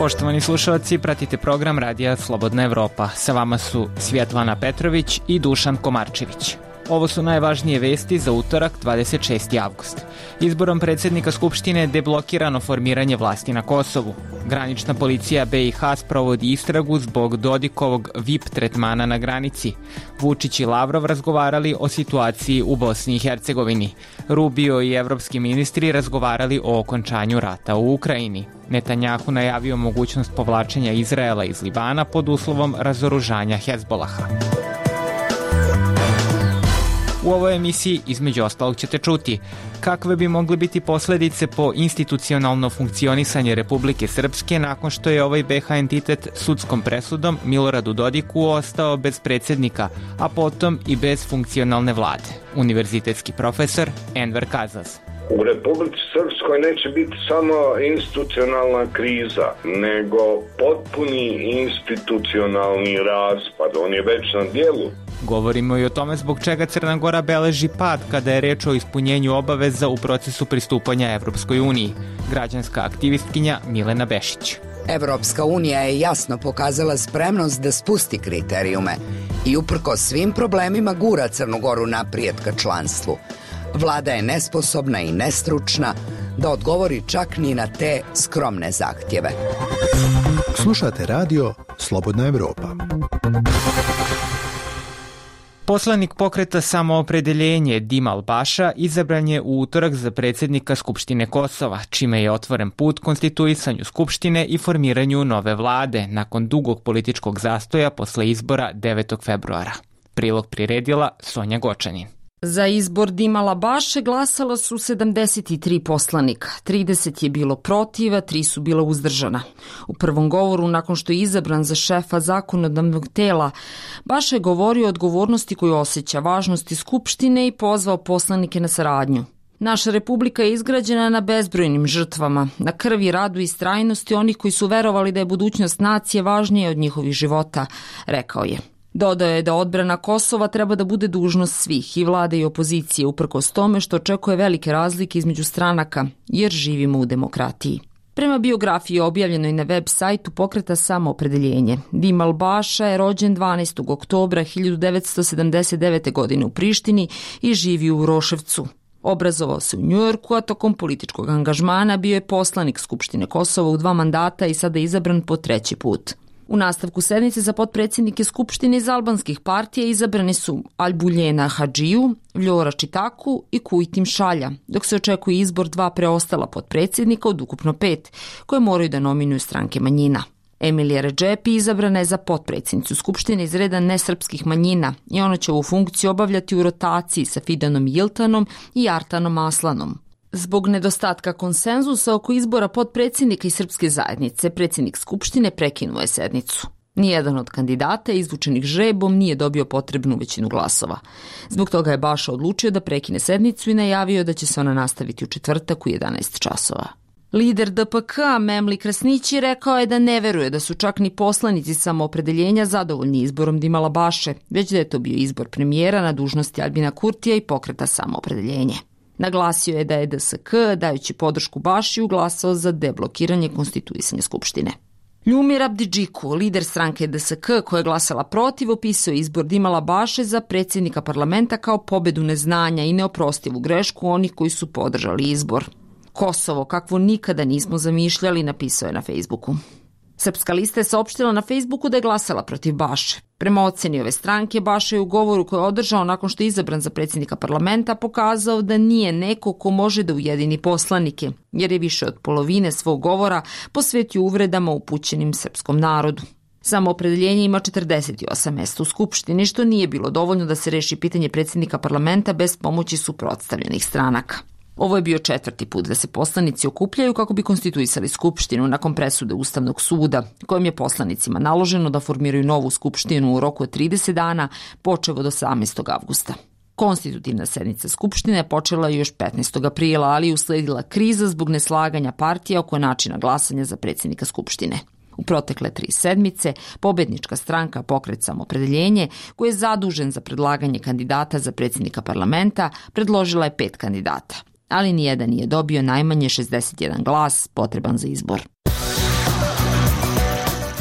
Poštovani slušalci, pratite program Radija Slobodna Evropa. Sa vama su Svjetlana Petrović i Dušan Komarčević. Ovo su najvažnije vesti za utorak 26. avgust. Izborom predsjednika Skupštine deblokirano formiranje vlasti na Kosovu. Granična policija BiH sprovodi istragu zbog Dodikovog VIP tretmana na granici. Vučić i Lavrov razgovarali o situaciji u Bosni i Hercegovini. Rubio i evropski ministri razgovarali o okončanju rata u Ukrajini. Netanjahu najavio mogućnost povlačenja Izraela iz Libana pod uslovom razoružanja Hezbolaha. U ovoj emisiji između ostalog ćete čuti kakve bi mogle biti posljedice po institucionalno funkcionisanje Republike Srpske nakon što je ovaj BiH entitet sudskom presudom Miloradu Dodiku ostao bez predsjednika, a potom i bez funkcionalne vlade. Univerzitetski profesor Enver Kazaz. U Republici Srpskoj neće biti samo institucionalna kriza, nego potpuni institucionalni raspad. On je već na djelu. Govorimo i o tome zbog čega Crna Gora beleži pad kada je reč o ispunjenju obaveza u procesu pristupanja Evropskoj uniji. Građanska aktivistkinja Milena Bešić. Evropska unija je jasno pokazala spremnost da spusti kriterijume i uprkos svim problemima gura Crnu Goru naprijed ka članstvu. Vlada je nesposobna i nestručna da odgovori čak ni na te skromne zahtjeve. Slušate radio Slobodna Evropa. Poslanik pokreta Samoopredeljenje Dima Albaša izabran je u utorak za predsjednika Skupštine Kosova, čime je otvoren put konstituisanju Skupštine i formiranju nove vlade nakon dugog političkog zastoja posle izbora 9. februara. Prilog priredila Sonja Gočanin. Za izbor Dima Albaše glasalo su 73 poslanika, 30 je bilo protiv, a 3 su bila uzdržana. U prvom govoru, nakon što je izabran za šefa zakonodavnog tela, Baša je govorio o odgovornosti koju osjeća, važnosti Skupštine i pozvao poslanike na saradnju. Naša republika je izgrađena na bezbrojnim žrtvama, na krvi, radu i istrajnosti onih koji su verovali da je budućnost nacije važnije od njihovih života, rekao je. Dodao je da odbrana Kosova treba da bude dužnost svih, i vlade i opozicije, uprkos tome što očekuje velike razlike između stranaka, jer živimo u demokratiji. Prema biografiji objavljenoj na web sajtu pokreta Samoopredeljenje, Dima Albaša je rođen 12. oktobra 1979. godine u Prištini i živi u Uroševcu. Obrazovao se u Njujorku, a tokom političkog angažmana bio je poslanik Skupštine Kosova u 2 mandata i sada je izabran po 3. put. U nastavku sednice za potpredsjednike Skupštine iz albanskih partija izabrani su Albuljena Hadžiju, Vljora Čitaku i Kujtim Šalja, dok se očekuje izbor 2 preostala potpredsjednika od ukupno 5, koje moraju da nominuju stranke manjina. Emilija Redžepi izabrana je za potpredsjednicu Skupštine iz reda nesrpskih manjina i ona će ovu funkciju obavljati u rotaciji sa Fidanom Jiltanom i Artanom Aslanom. Zbog nedostatka konsenzusa oko izbora potpredsjednika i srpske zajednice, predsjednik Skupštine prekinuo je sednicu. Nijedan od kandidata izvučenih žrebom nije dobio potrebnu većinu glasova. Zbog toga je Baša odlučio da prekine sednicu i najavio da će se ona nastaviti u četvrtak u 11 časova. Lider DPK Memli Krasnići rekao je da ne veruje da su čak ni poslanici Samoopredeljenja zadovoljni izborom Dima Albaše, već da je to bio izbor premijera na dužnosti Albina Kurtija i pokreta Samoopredeljenje. Naglasio je da je DSK, dajući podršku Bašiju, glasao za deblokiranje konstituisanja Skupštine. Ljumir Abdidžiku, lider stranke DSK koja je glasala protiv, opisao izbor Dima Albaše za predsjednika parlamenta kao pobedu neznanja i neoprostivu grešku onih koji su podržali izbor. Kosovo, kakvo nikada nismo zamišljali, napisao je na Facebooku. Srpska lista je saopštila na Facebooku da je glasala protiv Baše. Prema oceni ove stranke, Baša je u govoru koji je održao nakon što je izabran za predsjednika parlamenta pokazao da nije neko ko može da ujedini poslanike, jer je više od polovine svog govora posvetio uvredama upućenim srpskom narodu. Samoopredeljenje ima 48 mjesta u Skupštini, što nije bilo dovoljno da se reši pitanje predsjednika parlamenta bez pomoći suprotstavljenih stranaka. Ovo je bio 4. put da se poslanici okupljaju kako bi konstituisali Skupštinu nakon presude Ustavnog suda, kojom je poslanicima naloženo da formiraju novu Skupštinu u roku od 30 dana, počev od 18. avgusta. Konstitutivna sednica Skupštine je počela još 15. aprila, ali je usledila kriza zbog neslaganja partija oko načina glasanja za predsjednika Skupštine. U protekle 3 sedmice, pobednička stranka Pokret Samoopredeljenje, koji je zadužen za predlaganje kandidata za predsjednika parlamenta, predložila je 5 kandidata, ali nijedan nije dobio najmanje 61 glas potreban za izbor.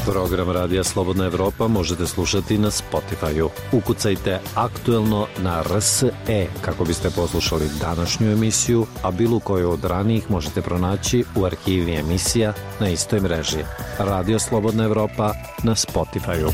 Program Radija Slobodna Evropa možete slušati na Spotify-u. Ukucajte Aktuelno na RSE kako biste poslušali današnju emisiju, a bilo koju od ranijih možete pronaći u arhivi emisija na istoj mreži. Radio Slobodna Evropa na Spotify-u.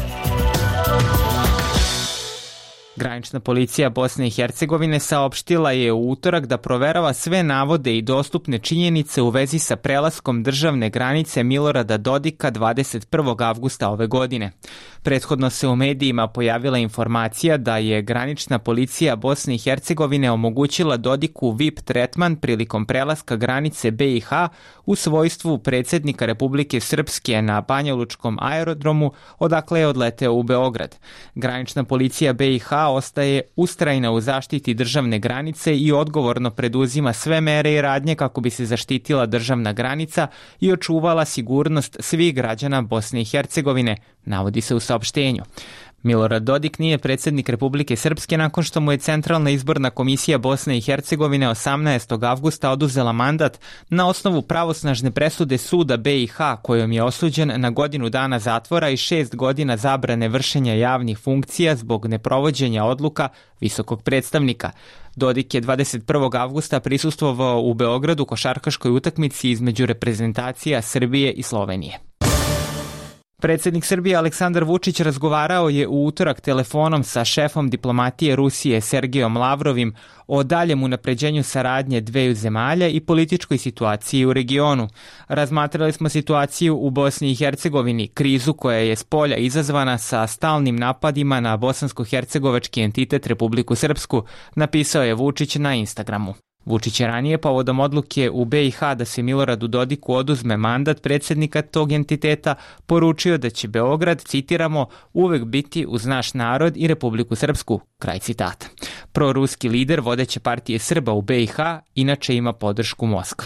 Granična policija Bosne i Hercegovine saopštila je u utorak da proverava sve navode i dostupne činjenice u vezi sa prelaskom državne granice Milorada Dodika 21. avgusta ove godine. Prethodno se u medijima pojavila informacija da je granična policija Bosne i Hercegovine omogućila Dodiku VIP tretman prilikom prelaska granice BiH u svojstvu predsjednika Republike Srpske na Banjalučkom aerodromu, odakle je odleteo u Beograd. Granična policija BiH ostaje ustrajna u zaštiti državne granice i odgovorno preduzima sve mere i radnje kako bi se zaštitila državna granica i očuvala sigurnost svih građana Bosne i Hercegovine, navodi se u saopštenju. Milorad Dodik nije predsjednik Republike Srpske nakon što mu je Centralna izborna komisija Bosne i Hercegovine 18. avgusta oduzela mandat na osnovu pravosnažne presude suda BiH kojom je osuđen na godinu dana zatvora i 6 godina zabrane vršenja javnih funkcija zbog neprovođenja odluka visokog predstavnika. Dodik je 21. avgusta prisustvovao u Beogradu košarkaškoj utakmici između reprezentacija Srbije i Slovenije. Predsjednik Srbije Aleksandar Vučić razgovarao je u utorak telefonom sa šefom diplomatije Rusije Sergejom Lavrovim o daljem unapređenju saradnje dveju zemalja i političkoj situaciji u regionu. Razmatrali smo situaciju u Bosni i Hercegovini, krizu koja je s polja izazvana sa stalnim napadima na bosansko-hercegovački entitet Republiku Srpsku, napisao je Vučić na Instagramu. Vučić je ranije povodom odluke u BiH da se Miloradu Dodiku oduzme mandat predsjednika tog entiteta poručio da će Beograd, citiramo, uvek biti uz naš narod i Republiku Srpsku, kraj citata. Proruski lider vodeće partije Srba u BiH inače ima podršku Moskve.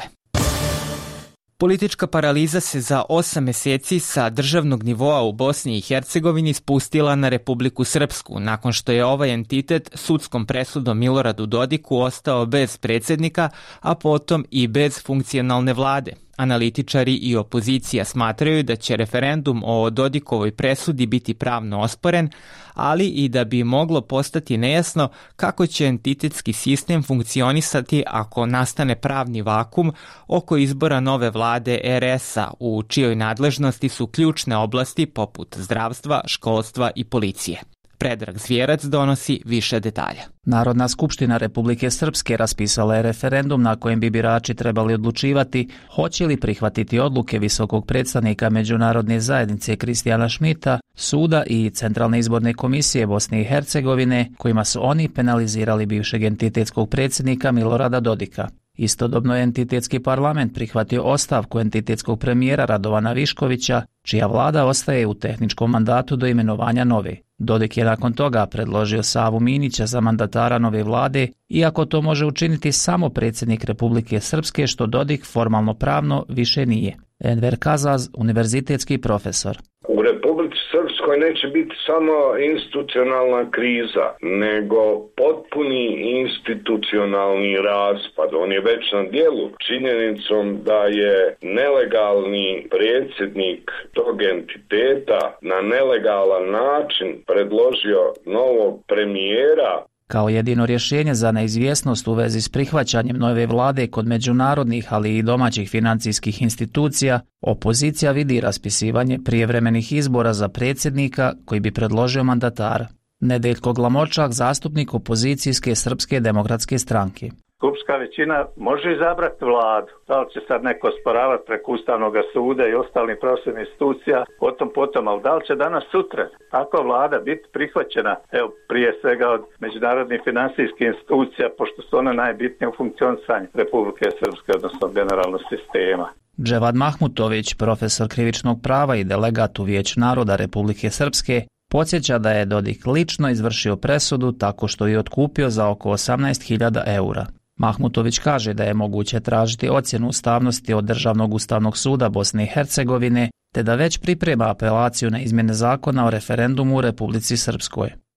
Politička paraliza se za 8 meseci sa državnog nivoa u Bosni i Hercegovini spustila na Republiku Srpsku, nakon što je ovaj entitet sudskom presudom Miloradu Dodiku ostao bez predsjednika, a potom i bez funkcionalne vlade. Analitičari i opozicija smatraju da će referendum o Dodikovoj presudi biti pravno osporen, ali i da bi moglo postati nejasno kako će entitetski sistem funkcionisati ako nastane pravni vakum oko izbora nove vlade RS-a, u čijoj nadležnosti su ključne oblasti poput zdravstva, školstva i policije. Predrag Zvjerac donosi više detalja. Narodna skupština Republike Srpske raspisala je referendum na kojem bi birači trebali odlučivati hoće li prihvatiti odluke visokog predstavnika Međunarodne zajednice Kristijana Šmita, suda i Centralne izborne komisije Bosne i Hercegovine, kojima su oni penalizirali bivšeg entitetskog predsjednika Milorada Dodika. Istodobno je entitetski parlament prihvatio ostavku entitetskog premijera Radovana Viškovića, čija vlada ostaje u tehničkom mandatu do imenovanja nove. Dodik je nakon toga predložio Savu Minića za mandatara nove vlade, iako to može učiniti samo predsjednik Republike Srpske, što Dodik formalno pravno više nije. Enver Kazaz, univerzitetski profesor. U Republici Srpskoj neće biti samo institucionalna kriza, nego potpuni institucionalni raspad. On je već na dijelu činjenicom da je nelegalni predsjednik tog entiteta na nelegalan način predložio novog premijera. Kao jedino rješenje za neizvjesnost u vezi s prihvaćanjem nove vlade kod međunarodnih, ali i domaćih financijskih institucija, opozicija vidi raspisivanje prijevremenih izbora za predsjednika koji bi predložio mandatara. Nedeljko Glamočak, zastupnik opozicijske Srpske demokratske stranke. Skupštka većina može izabrati vladu. Da li će sad neko osporavati preko Ustavnog suda i ostalih pravosudnih institucija, potom, ali da li će danas sutra takva vlada biti prihvaćena, evo prije svega od međunarodnih financijskih institucija, pošto su one najbitnije u funkcionisanju Republike Srpske, odnosno generalnog sistema. Dževad Mahmutović, profesor krivičnog prava i delegat u Vijeću naroda Republike Srpske, podsjeća da je Dodik lično izvršio presudu tako što je otkupio za oko 18.000 eura. Mahmutović kaže da je moguće tražiti ocjenu ustavnosti od Državnog ustavnog suda Bosne i Hercegovine, te da već priprema apelaciju na izmjene zakona o referendumu u Republici Srpskoj.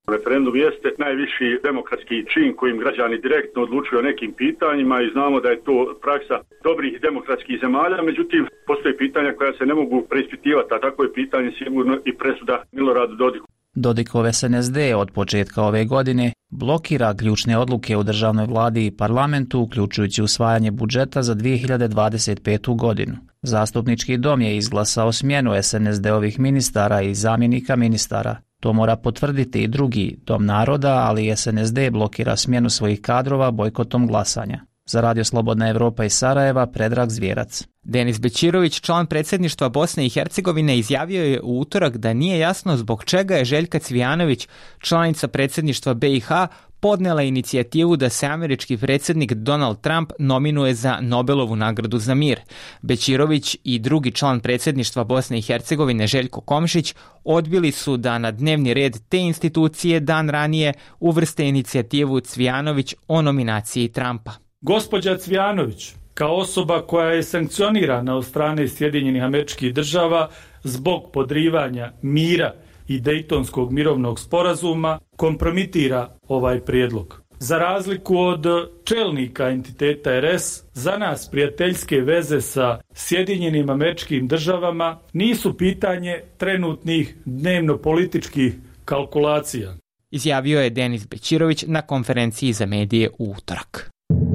Referendum jeste najviši demokratski čin kojim građani direktno odlučuju o nekim pitanjima i znamo da je to praksa dobrih demokratskih zemalja, međutim postoje pitanja koja se ne mogu preispitivati, a tako je pitanje sigurno i presuda Miloradu Dodiku. Dodikov SNSD od početka ove godine blokira ključne odluke u državnoj vladi i parlamentu, uključujući usvajanje budžeta za 2025. godinu. Zastupnički dom je izglasao smjenu SNSD-ovih ministara i zamjenika ministara. To mora potvrditi i drugi Dom naroda, ali SNSD blokira smjenu svojih kadrova bojkotom glasanja. Za Radio Slobodna Evropa iz Sarajeva, Predrag Zvjerac. Denis Bećirović, član predsjedništva Bosne i Hercegovine, izjavio je u utorak da nije jasno zbog čega je Željka Cvijanović, članica predsjedništva BiH, podnela inicijativu da se američki predsjednik Donald Trump nominuje za Nobelovu nagradu za mir. Bećirović i drugi član predsjedništva Bosne i Hercegovine Željko Komšić odbili su da na dnevni red te institucije dan ranije uvrste inicijativu Cvijanović o nominaciji Trumpa. Gospođa Cvijanović, kao osoba koja je sankcionirana od strane Sjedinjenih Američkih Država zbog podrivanja mira i Dejtonskog mirovnog sporazuma, kompromitira ovaj prijedlog. Za razliku od čelnika entiteta RS, za nas prijateljske veze sa Sjedinjenim Američkim Državama nisu pitanje trenutnih dnevno-političkih kalkulacija. Izjavio je Denis Bećirović na konferenciji za medije u utorak.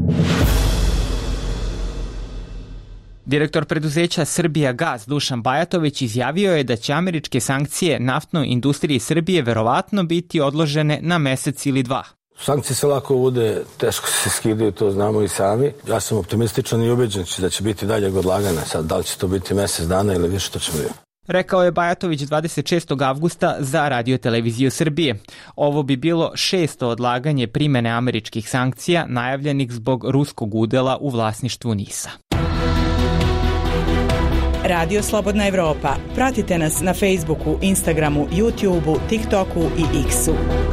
Direktor preduzeća Srbija Gas Dušan Bajatović izjavio je da će američke sankcije naftnoj industriji Srbije verovatno biti odložene na mesec ili dva. Sankcije se lako uvode, teško se skidaju, to znamo i sami. Ja sam optimističan i ubeđen da će biti daljeg odlaganja. Sad, da li će to biti mjesec dana ili više, to ćemo vidjeti. Rekao je Bajatović 26. avgusta za Radio-televiziju Srbije. Ovo bi bilo 6. odlaganje primjene američkih sankcija najavljenih zbog ruskog udjela u vlasništvu NIS-a. Radio Slobodna Evropa. Pratite nas na Facebooku, Instagramu, YouTubeu, TikToku i X-u.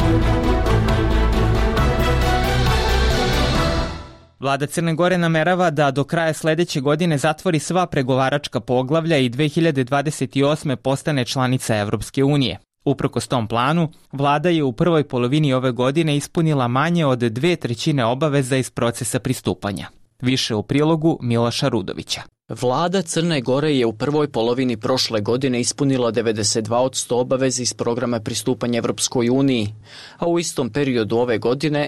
Vlada Crne Gore namerava da do kraja sljedeće godine zatvori sva pregovaračka poglavlja i 2028. postane članica Evropske unije. Uprkos tom planu, vlada je u prvoj polovini ove godine ispunila manje od 2/3 obaveza iz procesa pristupanja. Više u prilogu Miloša Rudovića. Vlada Crne Gore je u prvoj polovini prošle godine ispunila 92% obaveza iz programa pristupanja Evropskoj uniji, a u istom periodu ove godine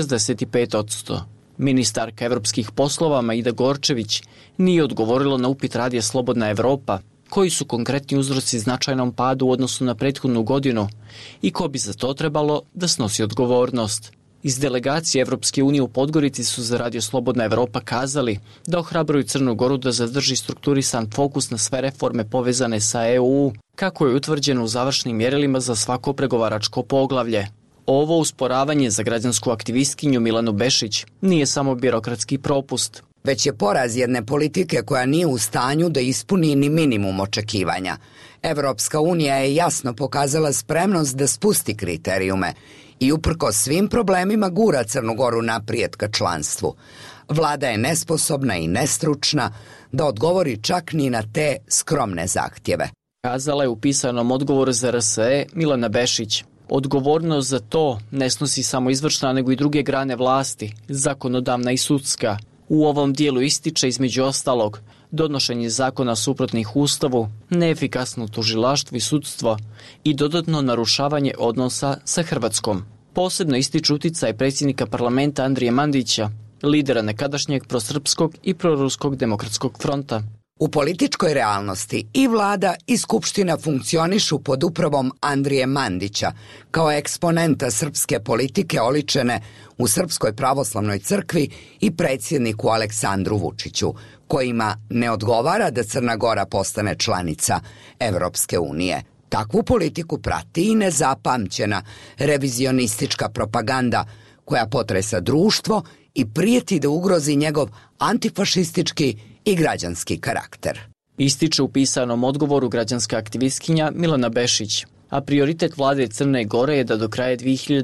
65%. Ministarka evropskih poslova Maida Gorčević nije odgovorila na upit Radija Slobodna Evropa koji su konkretni uzroci značajnom padu u odnosu na prethodnu godinu i ko bi za to trebalo da snosi odgovornost. Iz delegacije Evropske unije u Podgorici su za Radio Slobodna Evropa kazali da ohrabruju Crnu Goru da zadrži strukturisan fokus na sve reforme povezane sa EU, kako je utvrđeno u završnim mjerilima za svako pregovaračko poglavlje. Ovo usporavanje za građansku aktivistkinju Milanu Bešić nije samo birokratski propust, već je poraz jedne politike koja nije u stanju da ispuni ni minimum očekivanja. Evropska unija je jasno pokazala spremnost da spusti kriterijume i uprkos svim problemima gura Crnu Goru naprijed ka članstvu. Vlada je nesposobna i nestručna da odgovori čak ni na te skromne zahtjeve. Kazala je u pisanom odgovoru za RSE Milana Bešić. Odgovornost za to ne snosi samo izvršna, nego i druge grane vlasti, zakonodavna i sudska. U ovom dijelu ističe između ostalog donošenje zakona suprotnih ustavu, neefikasno tužilaštvo i sudstvo i dodatno narušavanje odnosa sa Hrvatskom. Posebno ističu uticaj predsjednika parlamenta Andrije Mandića, lidera nekadašnjeg prosrpskog i proruskog demokratskog fronta. U političkoj realnosti i vlada i skupština funkcionišu pod upravom Andrije Mandića kao eksponenta srpske politike oličene u Srpskoj pravoslavnoj crkvi i predsjedniku Aleksandru Vučiću, kojima ne odgovara da Crna Gora postane članica Evropske unije. Takvu politiku prati i nezapamćena revizionistička propaganda koja potresa društvo i prijeti da ugrozi njegov antifašistički i građanski karakter. Ističe u pisanom odgovoru građanska aktivistkinja Milana Bešić, a prioritet vlade Crne Gore je da do kraja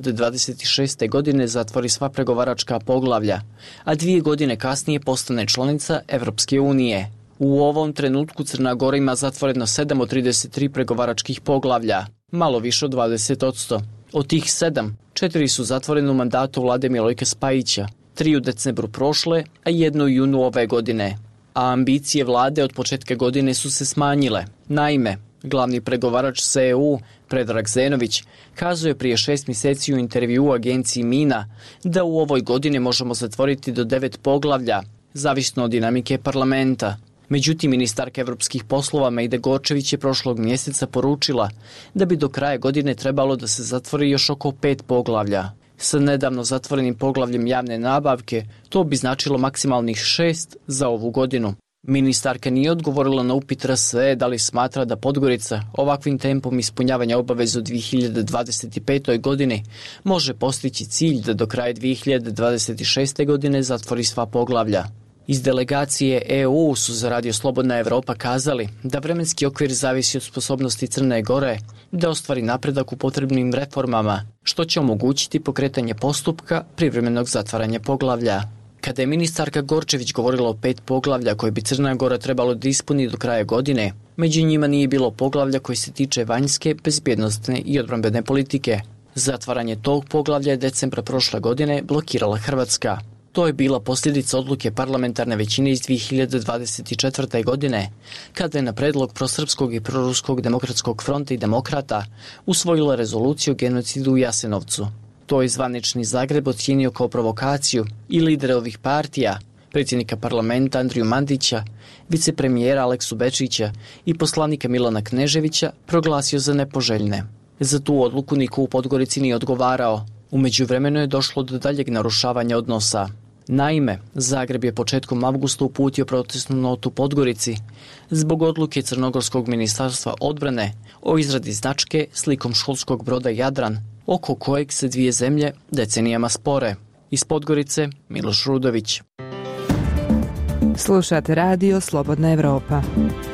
2026. godine zatvori sva pregovaračka poglavlja, a 2 godine kasnije postane članica Evropske unije. U ovom trenutku Crna Gora ima zatvoreno 7 od 33 pregovaračkih poglavlja, malo više od 20%. Od tih 7, 4 su zatvorene u mandatu vlade Milojka Spajića, 3 u decembru prošle, a 1 u junu ove godine. A ambicije vlade od početka godine su se smanjile. Naime, glavni pregovarač sa EU, Predrag Zenović, kazuje prije 6 mjeseci u intervju u agenciji Mina da u ovoj godini možemo zatvoriti do 9 poglavlja, zavisno od dinamike parlamenta. Međutim, ministarka evropskih poslova Mejda Gorčević je prošlog mjeseca poručila da bi do kraja godine trebalo da se zatvori još oko 5 poglavlja. Sa nedavno zatvorenim poglavljem javne nabavke, to bi značilo maksimalnih 6 za ovu godinu. Ministarka nije odgovorila na upit RSE da li smatra da Podgorica ovakvim tempom ispunjavanja obaveza u 2025. godini može postići cilj da do kraja 2026. godine zatvori sva poglavlja. Iz delegacije EU su za Radio Slobodna Evropa kazali da vremenski okvir zavisi od sposobnosti Crne Gore da ostvari napredak u potrebnim reformama, što će omogućiti pokretanje postupka privremenog zatvaranja poglavlja. Kada je ministarka Gorčević govorila o 5 poglavlja koje bi Crna Gora trebalo da ispuni do kraja godine, među njima nije bilo poglavlja koji se tiče vanjske, bezbjednostne i odbrambene politike. Zatvaranje tog poglavlja je decembra prošle godine blokirala Hrvatska. To je bila posljedica odluke parlamentarne većine iz 2024. godine, kada je na predlog prosrpskog i proruskog demokratskog fronta i demokrata usvojila rezoluciju o genocidu u Jasenovcu. To je zvanični Zagreb ocijenio kao provokaciju i lidere ovih partija, predsjednika parlamenta Andriju Mandića, vicepremijera Aleksu Bečića i poslanika Milana Kneževića proglasio za nepoželjne. Za tu odluku niko u Podgorici nije odgovarao. U međuvremenu je došlo do daljeg narušavanja odnosa. Naime, Zagreb je početkom avgusta uputio protestnu notu Podgorici zbog odluke Crnogorskog ministarstva odbrane o izradi značke slikom školskog broda Jadran, oko kojeg se dvije zemlje decenijama spore. Iz Podgorice, Miloš Rudović. Slušate radio Slobodna Evropa.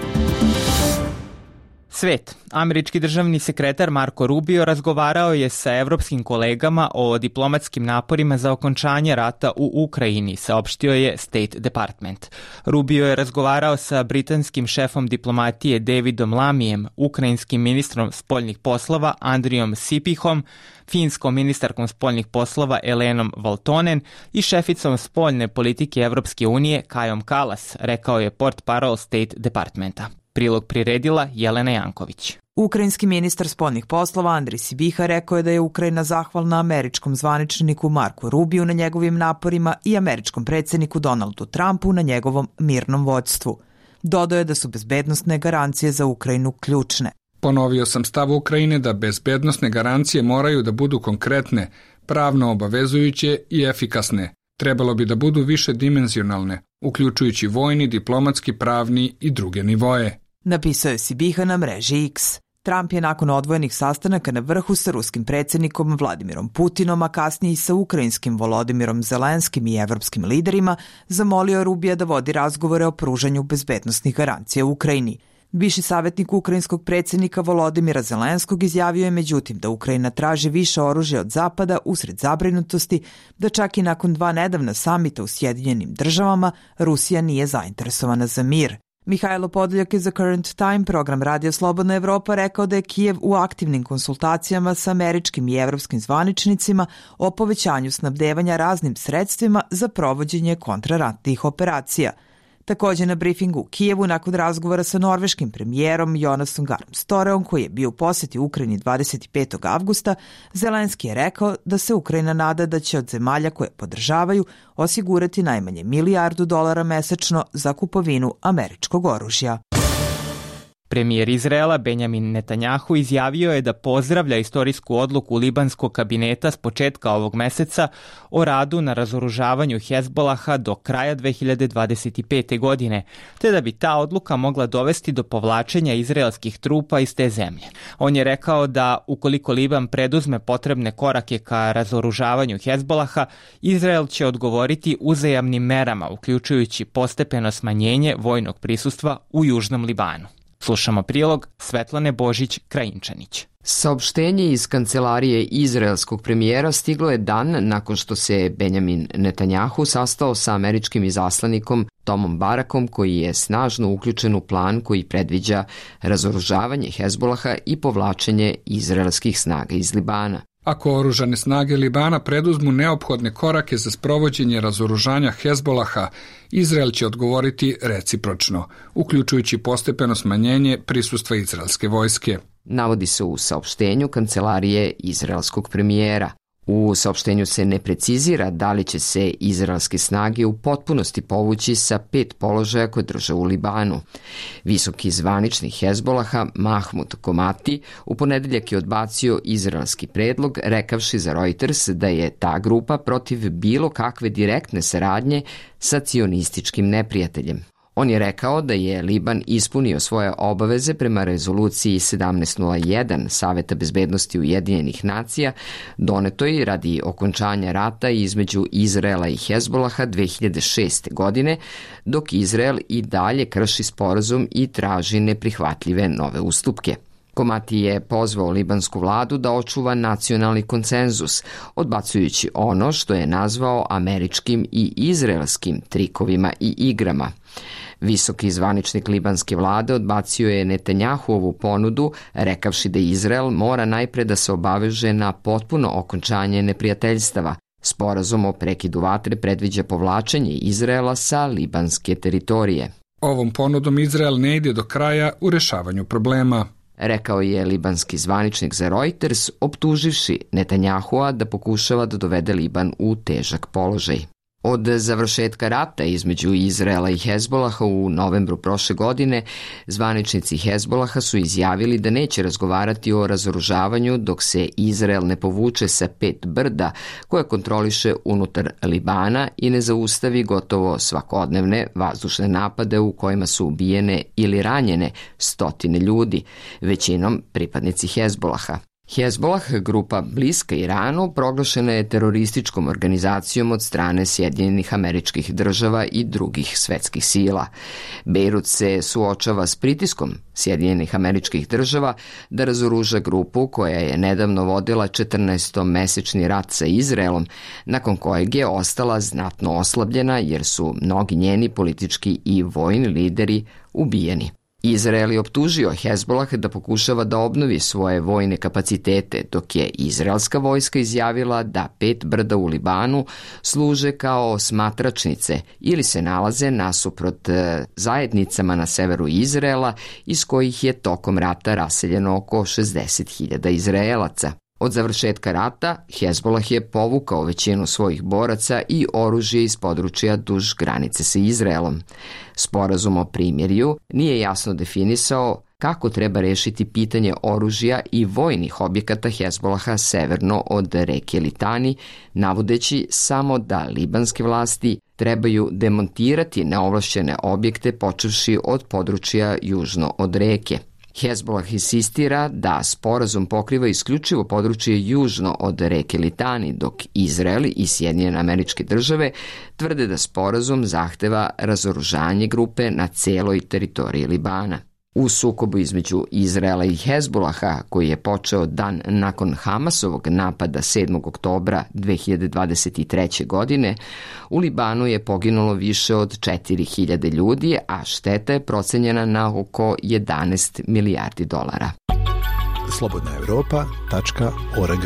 Svet. Američki državni sekretar Marco Rubio razgovarao je sa evropskim kolegama o diplomatskim naporima za okončanje rata u Ukrajini, saopštio je State Department. Rubio je razgovarao sa britanskim šefom diplomatije Davidom Lamijem, ukrajinskim ministrom spoljnih poslova Andrijom Sipihom, finskom ministarkom spoljnih poslova Elenom Valtonen i šeficom spoljne politike Evropske unije Kajom Kalas, rekao je portparol State Departmenta. Prilog priredila Jelena Janković. Ukrajinski ministar spoljnih poslova Andrij Sibiha rekao je da je Ukrajina zahvalna američkom zvaničniku Marku Rubiju na njegovim naporima i američkom predsjedniku Donaldu Trumpu na njegovom mirnom vođstvu. Dodao je da su bezbednosne garancije za Ukrajinu ključne. Ponovio sam stav Ukrajine da bezbednosne garancije moraju da budu konkretne, pravno obavezujuće i efikasne. Trebalo bi da budu više dimenzionalne, uključujući vojni, diplomatski, pravni i druge nivoje. Napisao je Sibiha na mreži X. Trump je nakon odvojenih sastanaka na vrhu sa ruskim predsjednikom Vladimirom Putinom, a kasnije i sa ukrajinskim Volodimirom Zelenskim i evropskim liderima, zamolio Rubija da vodi razgovore o pružanju bezbednosnih garancija u Ukrajini. Viši savjetnik ukrajinskog predsjednika Volodimira Zelenskog izjavio je međutim da Ukrajina traži više oružja od Zapada usred zabrinutosti da čak i nakon 2 nedavna samita u Sjedinjenim državama Rusija nije zainteresovana za mir. Mihajlo Podoljak je za Current Time, program Radio Slobodna Evropa, rekao da je Kijev u aktivnim konsultacijama sa američkim i evropskim zvaničnicima o povećanju snabdevanja raznim sredstvima za provođenje kontraratnih operacija. Također na briefingu u Kijevu nakon razgovora sa norveškim premijerom Jonasom Garom Storeom, koji je bio u posjeti Ukrajini 25. avgusta, Zelenski je rekao da se Ukrajina nada da će od zemalja koje podržavaju osigurati najmanje $1 milijardu mesečno za kupovinu američkog oružja. Premijer Izraela Benjamin Netanjahu izjavio je da pozdravlja istorijsku odluku libanskog kabineta s početka ovog meseca o radu na razoružavanju Hezbolaha do kraja 2025. godine, te da bi ta odluka mogla dovesti do povlačenja izraelskih trupa iz te zemlje. On je rekao da ukoliko Liban preduzme potrebne korake ka razoružavanju Hezbolaha, Izrael će odgovoriti uzajamnim merama, uključujući postepeno smanjenje vojnog prisustva u južnom Libanu. Slušamo prilog Svetlane Božić-Krajinčanić. Saopštenje iz kancelarije izraelskog premijera stiglo je dan nakon što se Benjamin Netanjahu sastao sa američkim izaslanikom Tomom Barakom, koji je snažno uključen u plan koji predviđa razoružavanje Hezbolaha i povlačenje izraelskih snaga iz Libana. Ako oružane snage Libana preduzmu neophodne korake za sprovođenje razoružanja Hezbolaha, Izrael će odgovoriti recipročno, uključujući postepeno smanjenje prisustva izraelske vojske. Navodi se u saopštenju kancelarije izraelskog premijera. U saopštenju se ne precizira da li će se izraelske snage u potpunosti povući sa 5 položaja koje drže u Libanu. Visoki zvaničnik Hezbolaha Mahmud Komati u ponedeljak je odbacio izraelski predlog, rekavši za Reuters da je ta grupa protiv bilo kakve direktne saradnje sa cionističkim neprijateljem. On je rekao da je Liban ispunio svoje obaveze prema rezoluciji 1701 Saveta bezbednosti Ujedinjenih nacija, donetoj radi okončanja rata između Izraela i Hezbolaha 2006. godine, dok Izrael i dalje krši sporazum i traži neprihvatljive nove ustupke. Komati je pozvao libansku vladu da očuva nacionalni konsenzus, odbacujući ono što je nazvao američkim i izraelskim trikovima i igrama. Visoki zvaničnik libanske vlade odbacio je Netanjahuovu ponudu, rekavši da Izrael mora najpre da se obaveže na potpuno okončanje neprijateljstava. Sporazum o prekidu vatre predviđa povlačenje Izraela sa libanske teritorije. Ovom ponudom Izrael ne ide do kraja u rešavanju problema, rekao je libanski zvaničnik za Reuters, optuživši Netanjahua da pokušava da dovede Liban u težak položaj. Od završetka rata između Izraela i Hezbolaha u novembru prošle godine, zvaničnici Hezbolaha su izjavili da neće razgovarati o razoružavanju dok se Izrael ne povuče sa 5 brda koje kontroliše unutar Libana i ne zaustavi gotovo svakodnevne vazdušne napade u kojima su ubijene ili ranjene stotine ljudi, većinom pripadnici Hezbolaha. Hezbolah, grupa bliska Iranu, proglašena je terorističkom organizacijom od strane Sjedinjenih Američkih Država i drugih svetskih sila. Bejrut se suočava s pritiskom Sjedinjenih Američkih Država da razoruža grupu koja je nedavno vodila 14-mesečni rat sa Izraelom, nakon kojeg je ostala znatno oslabljena jer su mnogi njeni politički i vojni lideri ubijeni. Izrael je optužio Hezbolah da pokušava da obnovi svoje vojne kapacitete, dok je izraelska vojska izjavila da 5 brda u Libanu služe kao smatračnice ili se nalaze nasuprot zajednicama na severu Izraela, iz kojih je tokom rata raseljeno oko 60.000 Izraelaca. Od završetka rata, Hezbolah je povukao većinu svojih boraca i oružje iz područja duž granice sa Izraelom. Sporazum o primirju nije jasno definisao kako treba rešiti pitanje oružja i vojnih objekata Hezbolaha severno od reke Litani, navodeći samo da libanske vlasti trebaju demontirati neovlašćene objekte počevši od područja južno od reke. Hezbolah insistira da sporazum pokriva isključivo područje južno od reke Litani, dok Izrael i Sjedinjene Američke Države tvrde da sporazum zahteva razoružanje grupe na celoj teritoriji Libana. U sukobu između Izraela i Hezbolaha, koji je počeo dan nakon Hamasovog napada 7. oktobra 2023. godine, u Libanu je poginulo više od 4.000 ljudi, a šteta je procenjena na oko 11 milijardi dolara. slobodnaevropa.org.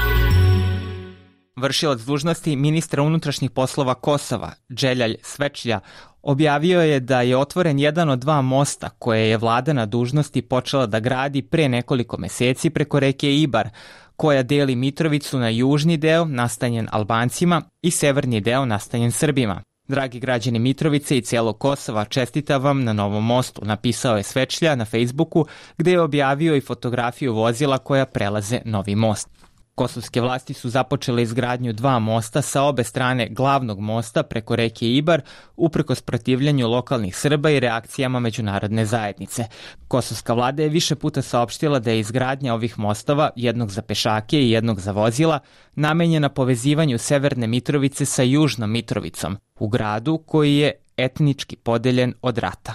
Vršilac dužnosti ministra unutrašnjih poslova Kosova, Dželjalj Svečlja, objavio je da je otvoren jedan od 2 mosta koje je vlada na dužnosti počela da gradi pre nekoliko meseci preko reke Ibar, koja deli Mitrovicu na južni deo nastanjen Albancima i severni deo nastanjen Srbima. Dragi građani Mitrovice i cijelog Kosova, čestitam vam na novom mostu, napisao je Svečlja na Facebooku, gde je objavio i fotografiju vozila koja prelaze novi most. Kosovske vlasti su započele izgradnju 2 mosta sa obe strane glavnog mosta preko reke Ibar, uprkos protivljanju lokalnih Srba i reakcijama međunarodne zajednice. Kosovska vlada je više puta saopštila da je izgradnja ovih mostova, jednog za pešake i jednog za vozila, namenjena povezivanju Severne Mitrovice sa Južnom Mitrovicom, u gradu koji je etnički podeljen od rata.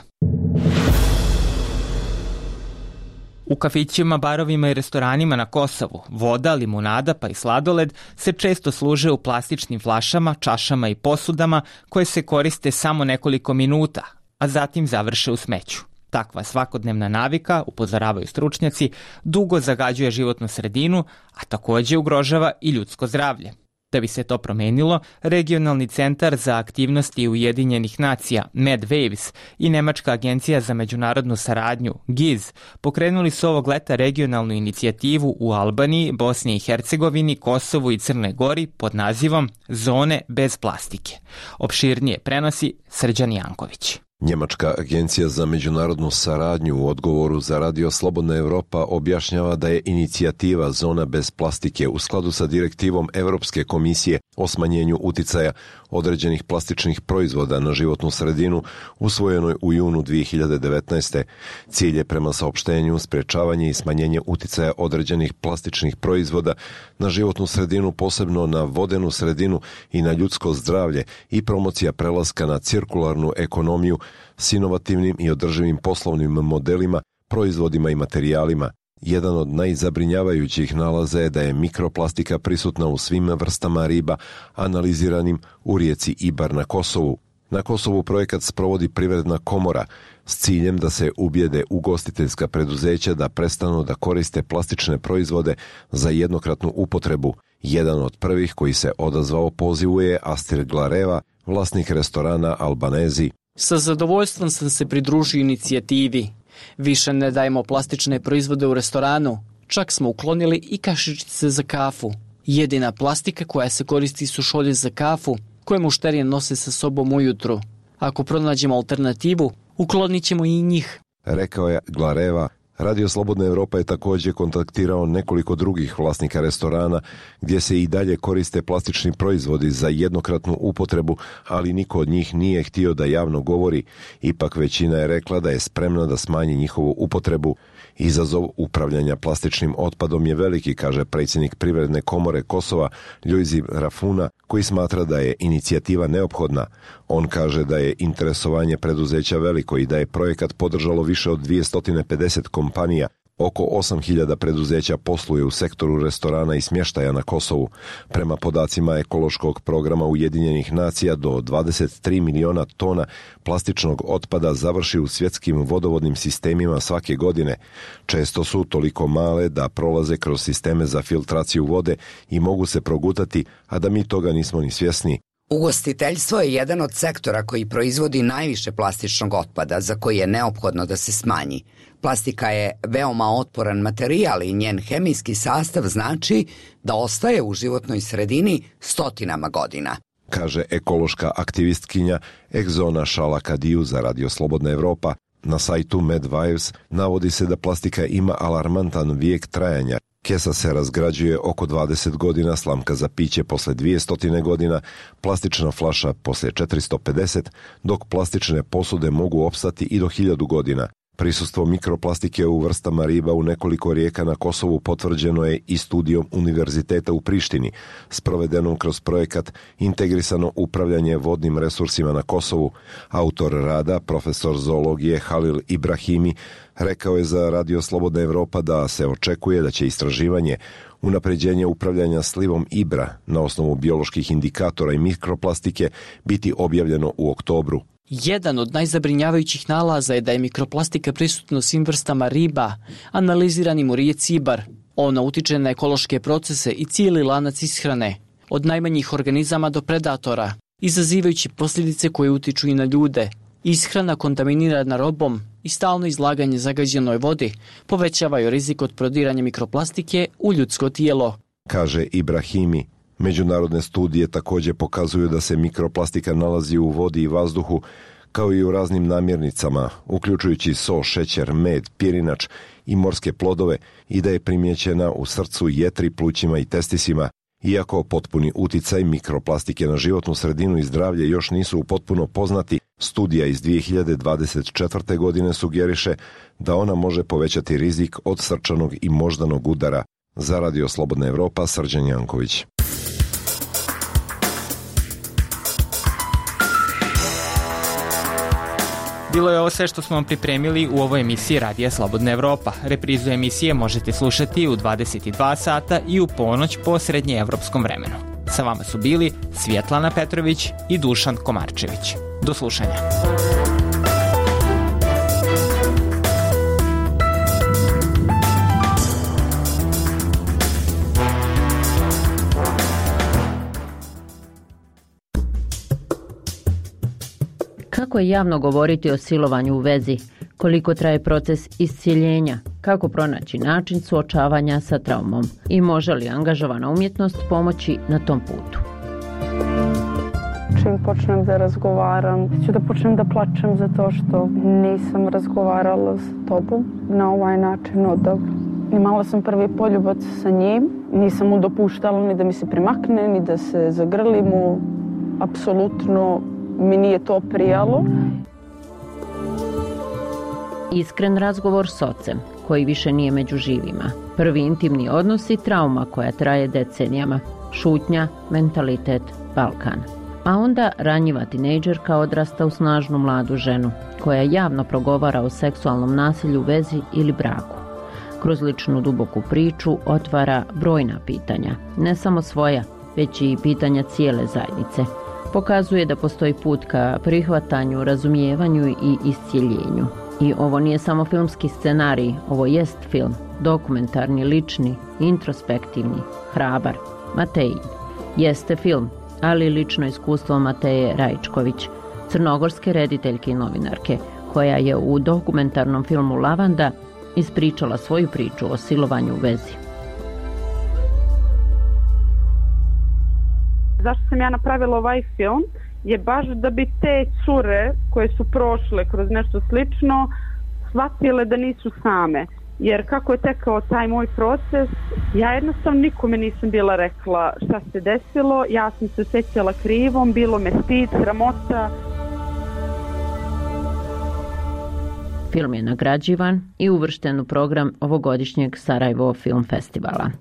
U kafićima, barovima i restoranima na Kosovu voda, limunada pa i sladoled se često služe u plastičnim flašama, čašama i posudama koje se koriste samo nekoliko minuta, a zatim završe u smeću. Takva svakodnevna navika, upozoravaju stručnjaci, dugo zagađuje životnu sredinu, a također ugrožava i ljudsko zdravlje. Da bi se to promenilo, Regionalni centar za aktivnosti Ujedinjenih nacija MedWaves i Nemačka agencija za međunarodnu saradnju GIZ pokrenuli su ovog leta regionalnu inicijativu u Albaniji, Bosni i Hercegovini, Kosovu i Crnoj Gori pod nazivom Zone bez plastike. Opširnije prenosi Srđan Janković. Njemačka agencija za međunarodnu saradnju u odgovoru za Radio Slobodna Evropa objašnjava da je inicijativa Zona bez plastike u skladu sa direktivom Evropske komisije o smanjenju uticaja određenih plastičnih proizvoda na životnu sredinu usvojenoj u junu 2019. Cilj je prema saopštenju sprečavanje i smanjenje uticaja određenih plastičnih proizvoda na životnu sredinu, posebno na vodenu sredinu i na ljudsko zdravlje i promocija prelaska na cirkularnu ekonomiju s inovativnim i održivim poslovnim modelima, proizvodima i materijalima. Jedan od najzabrinjavajućih nalaza je da je mikroplastika prisutna u svim vrstama riba analiziranim u rijeci Ibar na Kosovu. Na Kosovu projekat sprovodi Privredna komora s ciljem da se ubijede ugostiteljska preduzeća da prestanu da koriste plastične proizvode za jednokratnu upotrebu. Jedan od prvih koji se odazvao pozivu je Astir Glareva, vlasnik restorana Albanezi. Sa zadovoljstvom sam se pridružio inicijativi. Više ne dajemo plastične proizvode u restoranu, čak smo uklonili i kašičice za kafu. Jedina plastika koja se koristi su šolje za kafu, koje mušterije nose sa sobom ujutru. Ako pronađemo alternativu, uklonit ćemo i njih. Rekao je Glareva. Radio Slobodna Evropa je također kontaktirao nekoliko drugih vlasnika restorana gdje se i dalje koriste plastični proizvodi za jednokratnu upotrebu, ali niko od njih nije htio da javno govori. Ipak većina je rekla da je spremna da smanji njihovu upotrebu. Izazov upravljanja plastičnim otpadom je veliki, kaže predsjednik Privredne komore Kosova Ljujzi Rafuna, koji smatra da je inicijativa neophodna. On kaže da je interesovanje preduzeća veliko i da je projekat podržalo više od 250 kompanija. Oko 8.000 preduzeća posluje u sektoru restorana i smještaja na Kosovu. Prema podacima ekološkog programa Ujedinjenih nacija, do 23 miliona tona plastičnog otpada završi u svjetskim vodovodnim sistemima svake godine. Često su toliko male da prolaze kroz sisteme za filtraciju vode i mogu se progutati, a da mi toga nismo ni svjesni. Ugostiteljstvo je jedan od sektora koji proizvodi najviše plastičnog otpada, za koji je neophodno da se smanji. Plastika je veoma otporan materijal i njen hemijski sastav znači da ostaje u životnoj sredini stotinama godina, kaže ekološka aktivistkinja Egzona Šalakadiju za Radio Slobodna Evropa. Na sajtu MedWaves navodi se da plastika ima alarmantan vijek trajanja. Kesa se razgrađuje oko 20 godina, slamka za piće posle 200 godina, plastična flaša posle 450, dok plastične posude mogu opstati i do 1000 godina. Prisustvo mikroplastike u vrstama riba u nekoliko rijeka na Kosovu potvrđeno je i studijom Univerziteta u Prištini, sprovedenom kroz projekat Integrisano upravljanje vodnim resursima na Kosovu. Autor rada, profesor zoologije Halil Ibrahimi, rekao je za Radio Slobodna Evropa da se očekuje da će istraživanje unapređenje upravljanja slivom Ibra na osnovu bioloških indikatora i mikroplastike biti objavljeno u oktobru. Jedan od najzabrinjavajućih nalaza je da je mikroplastika prisutna u svim vrstama riba, analiziranim u rijeci Ibar. Ona utiče na ekološke procese i cijeli lanac ishrane, od najmanjih organizama do predatora, izazivajući posljedice koje utiču i na ljude. Ishrana kontaminirana robom i stalno izlaganje zagađenoj vodi povećavaju rizik od prodiranja mikroplastike u ljudsko tijelo, kaže Ibrahimi. Međunarodne studije također pokazuju da se mikroplastika nalazi u vodi i vazduhu, kao i u raznim namirnicama, uključujući so, šećer, med, pirinač i morske plodove, i da je primijećena u srcu, jetri, plućima i testisima. Iako potpuni uticaj mikroplastike na životnu sredinu i zdravlje još nisu potpuno poznati, studija iz 2024. godine sugeriše da ona može povećati rizik od srčanog i moždanog udara. Za Radio Slobodna Evropa, Srđan Janković. Bilo je ovo sve što smo vam pripremili u ovoj emisiji Radija Slobodna Evropa. Reprizu emisije možete slušati u 22 sata i u ponoć po srednjeevropskom vremenu. Sa vama su bili Svjetlana Petrović i Dušan Komarčević. Do slušanja. Kako je javno govoriti o silovanju u vezi? Koliko traje proces iscjeljenja? Kako pronaći način suočavanja sa traumom? I može li angažovana umjetnost pomoći na tom putu? Čim počnem da razgovaram, ću da počnem da plačem zato što nisam razgovarala s tobom na ovaj način odavno. Imala sam prvi poljubac sa njim, nisam mu dopuštala ni da mi se primakne, ni da se zagrlimo. Apsolutno mi nije to prijalo. Iskren razgovor s ocem, koji više nije među živima. Prvi intimni odnos i trauma koja traje decenijama. Šutnja, mentalitet, Balkan. A onda ranjiva tinejdžerka odrasta u snažnu mladu ženu, koja javno progovara o seksualnom nasilju u vezi ili braku. Kroz ličnu duboku priču otvara brojna pitanja, ne samo svoja, već i pitanja cijele zajednice. Pokazuje da postoji put ka prihvatanju, razumijevanju i iscjeljenju. I ovo nije samo filmski scenarij, ovo jest film, dokumentarni, lični, introspektivni, hrabar, Matejin. Jeste film, ali lično iskustvo Mateje Rajčković, crnogorske rediteljke i novinarke, koja je u dokumentarnom filmu Lavanda ispričala svoju priču o silovanju u vezi. Zašto sam ja napravila ovaj film? Je baš da bi te cure koje su prošle kroz nešto slično shvatile da nisu same. Jer kako je tekao taj moj proces, ja jednostavno nikome nisam bila rekla šta se desilo, ja sam se osjećala krivom, bilo me stid, sramota. Film je nagrađivan i uvršten u program ovogodišnjeg Sarajevo Film Festivala.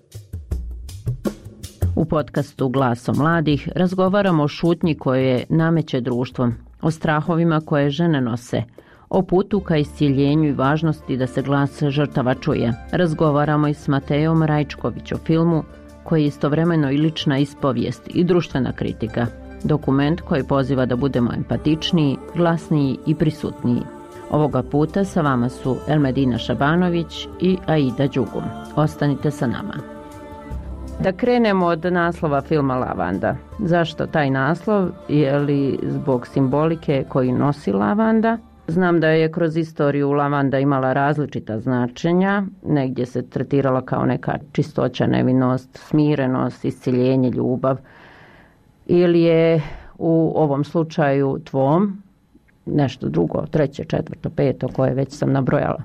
U podcastu Glaso mladih razgovaramo o šutnji koje nameće društvom, o strahovima koje žene nose, o putu ka iscjeljenju i važnosti da se glas žrtava čuje. Razgovaramo i s Matejom Rajčković o filmu koji je istovremeno i lična ispovijest i društvena kritika. Dokument koji poziva da budemo empatičniji, glasniji i prisutniji. Ovoga puta sa vama su Elmedina Šabanović i Aida Đugum. Ostanite sa nama. Da krenemo od naslova filma Lavanda. Zašto taj naslov? Je li zbog simbolike koju nosi lavanda? Znam da je kroz istoriju lavanda imala različita značenja. Negdje se tretirala kao neka čistoća, nevinost, smirenost, iscjeljenje, ljubav. Ili je u ovom slučaju tvom nešto drugo, treće, četvrto, peto, koje već sam nabrojala?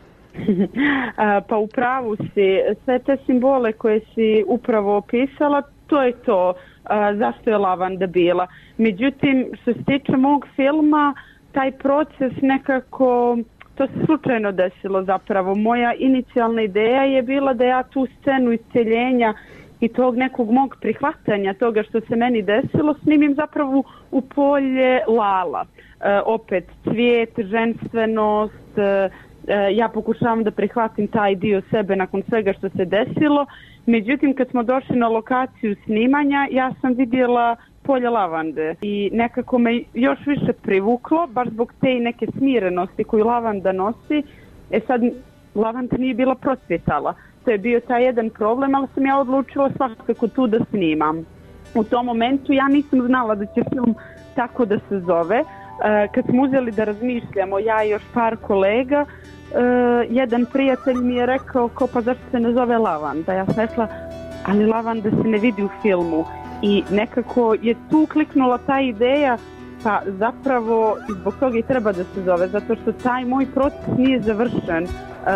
Pa u pravu si, sve te simbole koje si upravo opisala, to je to zašto je lavanda bila. Međutim, što se tiče mog filma, taj proces nekako, to se slučajno desilo zapravo. Moja inicijalna ideja je bila da ja tu scenu isceljenja i tog nekog mog prihvatanja toga što se meni desilo snimim zapravo u polje Lala. Opet cvijet, ženstvenost, ja pokušavam da prihvatim taj dio sebe nakon svega što se desilo. Međutim, kad smo došli na lokaciju snimanja, ja sam vidjela polje lavande i nekako me još više privuklo, baš zbog te i neke smirenosti koju lavanda nosi. Sad, lavanda nije bila procvjetala. To je bio taj jedan problem, ali sam ja odlučila svakako tu da snimam. U tom momentu ja nisam znala da će film tako da se zove. Kad smo uzeli da razmišljamo, ja i još par kolega, jedan prijatelj mi je rekao pa zašto se ne zove Lavanda? Ja sam rekla, ali lavanda se ne vidi u filmu. I nekako je tu kliknula ta ideja, pa zapravo zbog toga i treba da se zove, zato što taj moj proces nije završen.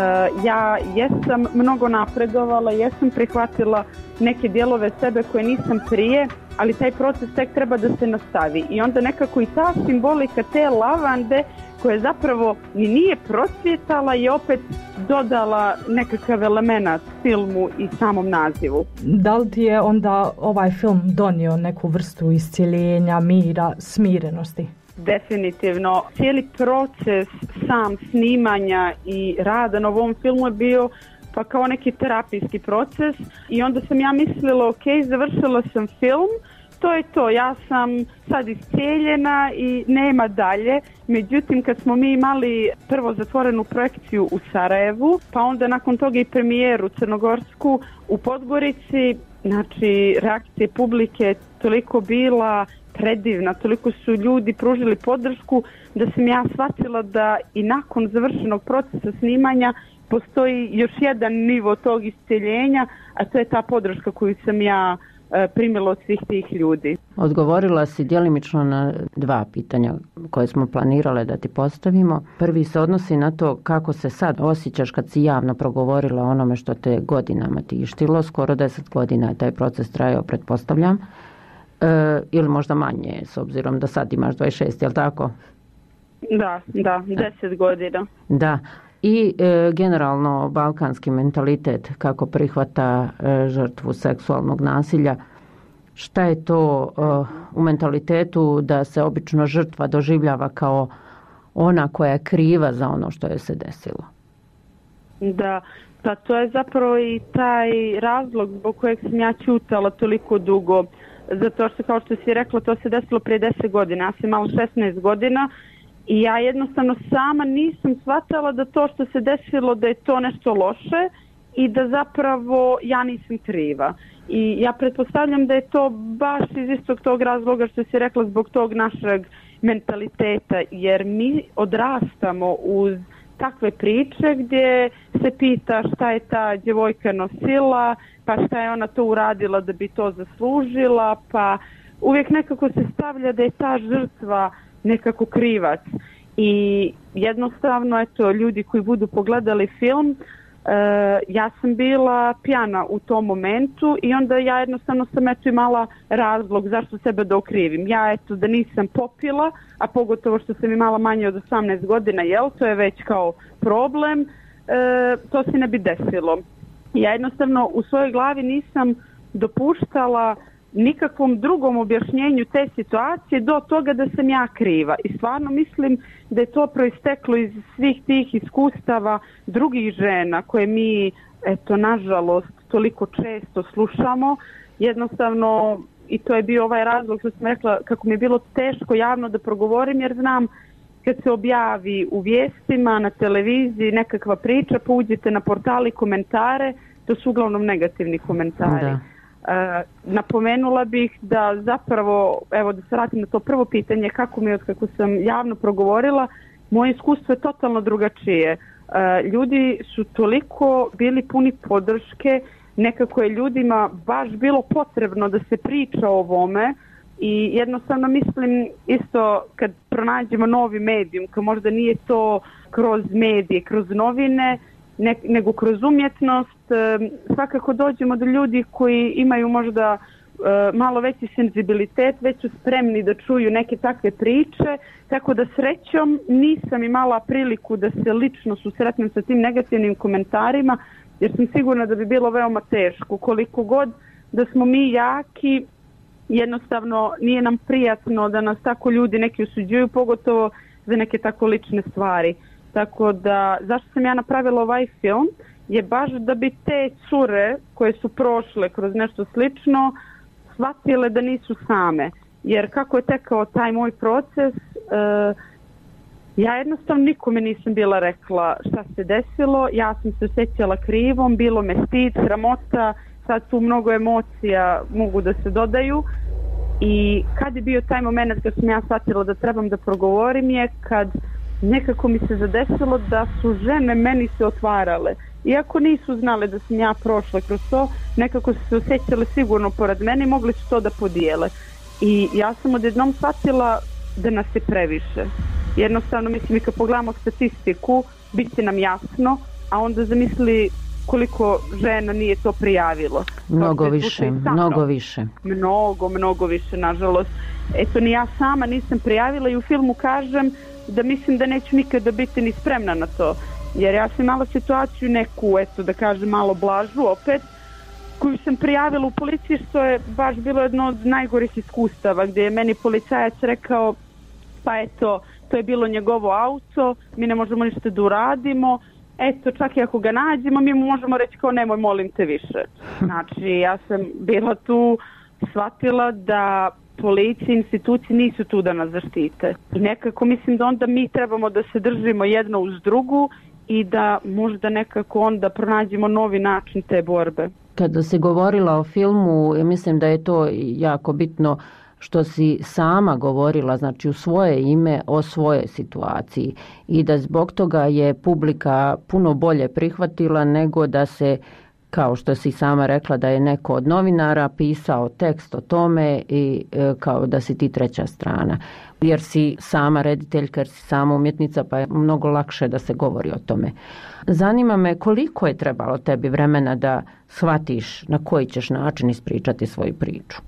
Ja jesam mnogo napredovala, jesam prihvatila neke dijelove sebe koje nisam prije, ali taj proces tek treba da se nastavi. I onda nekako i ta simbolika te lavande koja zapravo ni nije procvjetala i opet dodala nekakav element filmu i samom nazivu. Da li ti je onda ovaj film donio neku vrstu iscjeljenja, mira, smirenosti? Definitivno. Cijeli proces sam snimanja i rada na ovom filmu je bio pa kao neki terapijski proces i onda sam ja mislila završila sam film, to je to, ja sam sad iscijeljena i nema dalje. Međutim, kad smo mi imali prvo zatvorenu projekciju u Sarajevu, pa onda nakon toga i premijeru crnogorsku u Podgorici, znači reakcija publike je toliko bila predivna, toliko su ljudi pružili podršku da sam ja shvatila da i nakon završenog procesa snimanja postoji još jedan nivo tog isceljenja, a to je ta podrška koju sam ja primila od svih tih ljudi. Odgovorila si djelimično na 2 pitanja koje smo planirale da ti postavimo. Prvi se odnosi na to kako se sad osjećaš kad si javno progovorila o onome što te godinama tištilo. Skoro 10 godina je taj proces trajao, pretpostavljam. Ili možda manje, s obzirom da sad imaš 26, jel tako? Da, 10 godina. Da. I generalno balkanski mentalitet kako prihvata žrtvu seksualnog nasilja. Šta je to u mentalitetu da se obično žrtva doživljava kao ona koja je kriva za ono što je se desilo? Da, pa to je zapravo i taj razlog zbog kojeg sam ja ćutala toliko dugo. Zato što, kao što si rekla, to se desilo prije 10 godina. Ja sam imala 16 godina. I ja jednostavno sama nisam shvatala da to što se desilo da je to nešto loše i da zapravo ja nisam kriva. I ja pretpostavljam da je to baš iz istog tog razloga što si rekla zbog tog našeg mentaliteta, jer mi odrastamo uz takve priče gdje se pita šta je ta djevojka nosila, pa šta je ona to uradila da bi to zaslužila, pa uvijek nekako se stavlja da je ta žrtva nekako krivac. I jednostavno, eto, ljudi koji budu pogledali film, ja sam bila pijana u tom momentu i onda ja jednostavno sam imala razlog zašto sebe da okrivim. Ja da nisam popila, a pogotovo što sam imala manje od 18 godina, to je već kao problem, to se ne bi desilo. Ja jednostavno u svojoj glavi nisam dopuštala nikakvom drugom objašnjenju te situacije do toga da sam ja kriva. I stvarno mislim da je to proisteklo iz svih tih iskustava drugih žena koje mi, nažalost, toliko često slušamo. Jednostavno, i to je bio ovaj razlog što sam rekla kako mi je bilo teško javno da progovorim, jer znam kad se objavi u vijestima, na televiziji nekakva priča, pa uđete na portali komentare, to su uglavnom negativni komentari. Da. Napomenula bih da zapravo, evo da se vratim na to prvo pitanje, kako mi je otkako sam javno progovorila, moje iskustvo je totalno drugačije. Ljudi su toliko bili puni podrške, nekako je ljudima baš bilo potrebno da se priča o ovome i jednostavno mislim isto kad pronađemo novi medijum, kad možda nije to kroz medije, kroz novine, nego kroz umjetnost, svakako dođemo do ljudi koji imaju možda malo veći senzibilitet, već su spremni da čuju neke takve priče, tako da srećom nisam imala priliku da se lično susretnem sa tim negativnim komentarima, jer sam sigurna da bi bilo veoma teško. Koliko god da smo mi jaki, jednostavno nije nam prijatno da nas tako ljudi neki osuđuju, pogotovo za neke tako lične stvari. Tako da, zašto sam ja napravila ovaj film, je baš da bi te cure koje su prošle kroz nešto slično shvatile da nisu same. Jer kako je tekao taj moj proces, ja jednostavno nikome nisam bila rekla šta se desilo, ja sam se osjećala krivom, bilo me stid, sramota, sad tu mnogo emocija mogu da se dodaju. I kad je bio taj moment kad sam ja shvatila da trebam da progovorim je kad nekako mi se zadesilo da su žene meni se otvarale. Iako nisu znale da sam ja prošla kroz to, nekako su se osjećale sigurno pored mene i mogli su to da podijele. I ja sam odjednom shvatila da nas je previše. Jednostavno, mislim, i kad pogledamo statistiku, bit će nam jasno, a onda zamisli koliko žena nije to prijavilo. Mnogo više. Mnogo više, nažalost. Eto, ni ja sama nisam prijavila i u filmu kažem da mislim da neću nikada biti ni spremna na to. Jer ja sam imala situaciju neku, da kažem, malo blažu opet, koju sam prijavila u policiji, što je baš bilo jedno od najgorih iskustava, gdje je meni policajac rekao, pa eto, to je bilo njegovo auto, mi ne možemo ništa da uradimo, eto, čak i ako ga nađemo, mi mu možemo reći kao nemoj, molim te više. Znači, ja sam bila tu, shvatila da policija i institucije nisu tu da nas zaštite. I nekako mislim da onda mi trebamo da se držimo jedno uz drugu i da možda nekako onda pronađemo novi način te borbe. Kada se govorila o filmu, ja mislim da je to jako bitno što si sama govorila, znači u svoje ime o svojoj situaciji i da zbog toga je publika puno bolje prihvatila nego da se, kao što si sama rekla, da je neko od novinara pisao tekst o tome i kao da si ti treća strana. Jer si sama rediteljka, jer si sama umjetnica, pa je mnogo lakše da se govori o tome. Zanima me koliko je trebalo tebi vremena da shvatiš na koji ćeš način ispričati svoju priču.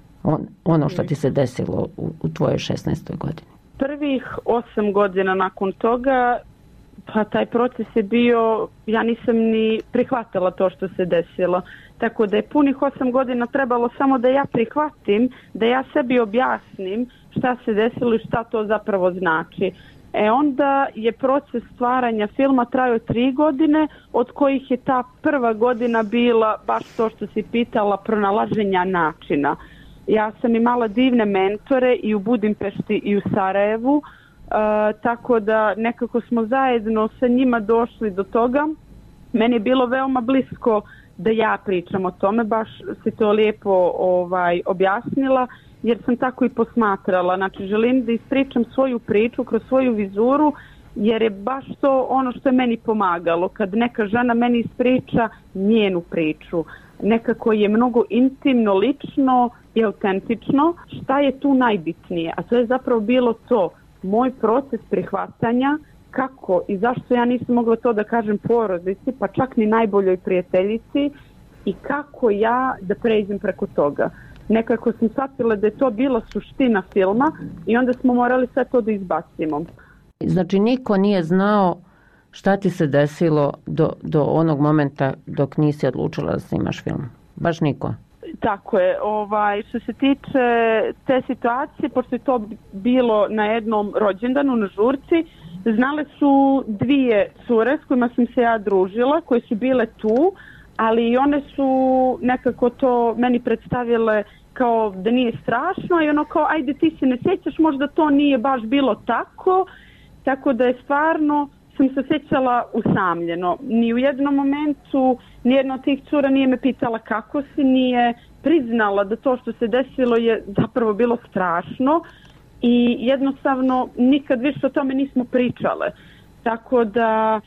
Ono što ti se desilo u tvojoj 16. godini. Prvih 8 godina nakon toga, pa taj proces je bio, ja nisam ni prihvatila to što se desilo. Tako da je punih 8 godina trebalo samo da ja prihvatim, da ja sebi objasnim šta se desilo i šta to zapravo znači. Onda je proces stvaranja filma trajao 3 godine, od kojih je ta prva godina bila baš to što si pitala, pronalaženja načina. Ja sam imala divne mentore i u Budimpešti i u Sarajevu, tako da nekako smo zajedno sa njima došli do toga. Meni je bilo veoma blisko da ja pričam o tome, baš si to lijepo objasnila, jer sam tako i posmatrala. Znači, želim da ispričam svoju priču kroz svoju vizuru, jer je baš to ono što je meni pomagalo. Kad neka žena meni ispriča njenu priču, nekako je mnogo intimno, lično i autentično. Šta je tu najbitnije? A to je zapravo bilo to, moj proces prihvatanja, kako i zašto ja nisam mogla to da kažem porodici, pa čak ni najboljoj prijateljici, i kako ja da pređem preko toga. Nekako sam shvatila da je to bila suština filma i onda smo morali sve to da izbacimo. Znači niko nije znao šta ti se desilo do onog momenta dok nisi odlučila da snimaš film? Baš niko? Tako je. Što se tiče te situacije, pošto je to bilo na jednom rođendanu na žurci, znale su 2 cure s kojima sam se ja družila, koje su bile tu, ali i one su nekako to meni predstavile kao da nije strašno i ono kao ajde ti se ne sjećaš, možda to nije baš bilo tako da je stvarno sam se sjećala usamljeno. Ni u jednom momentu nijedna od tih cura nije me pitala kako si, nije priznala da to što se desilo je zapravo bilo strašno i jednostavno nikad više o tome nismo pričale. Tako da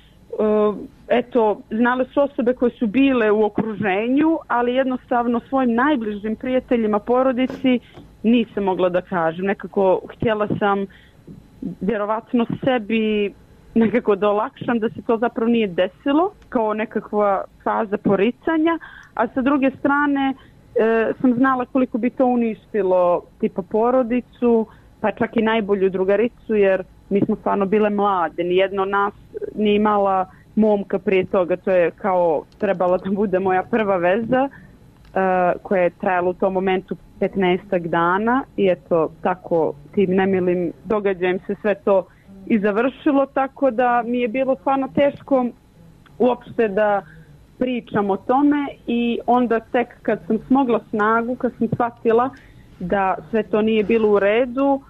znale su osobe koje su bile u okruženju, ali jednostavno svojim najbližim prijateljima, porodici nisam mogla da kažem. Nekako htjela sam vjerovatno sebi nekako da olakšam da se to zapravo nije desilo, kao nekakva faza poricanja, a sa druge strane sam znala koliko bi to uništilo tipa porodicu, pa čak i najbolju drugaricu, jer mi smo stvarno bile mlade, nijedno nas nije imala momka prije toga, to je kao trebala da bude moja prva veza koja je trajala u tom momentu 15 dana i eto tako tim nemilim događajem se sve to i završilo, tako da mi je bilo stvarno teško uopšte da pričam o tome i onda tek kad sam smogla snagu, kad sam shvatila da sve to nije bilo u redu,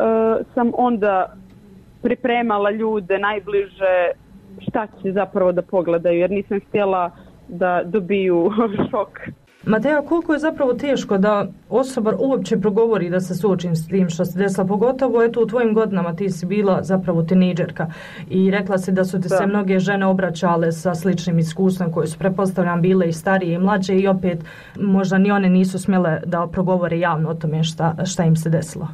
sam onda pripremala ljude najbliže šta će zapravo da pogledaju, jer nisam htjela da dobiju šok. Mateja, koliko je zapravo teško da osoba uopće progovori da se suočim s tim što se desilo, pogotovo eto u tvojim godinama, ti si bila zapravo tinejdžerka i rekla si da su ti se mnoge žene obraćale sa sličnim iskustvom koje su pretpostavljam bile i starije i mlađe i opet možda ni one nisu smjele da progovore javno o tome šta im se desilo.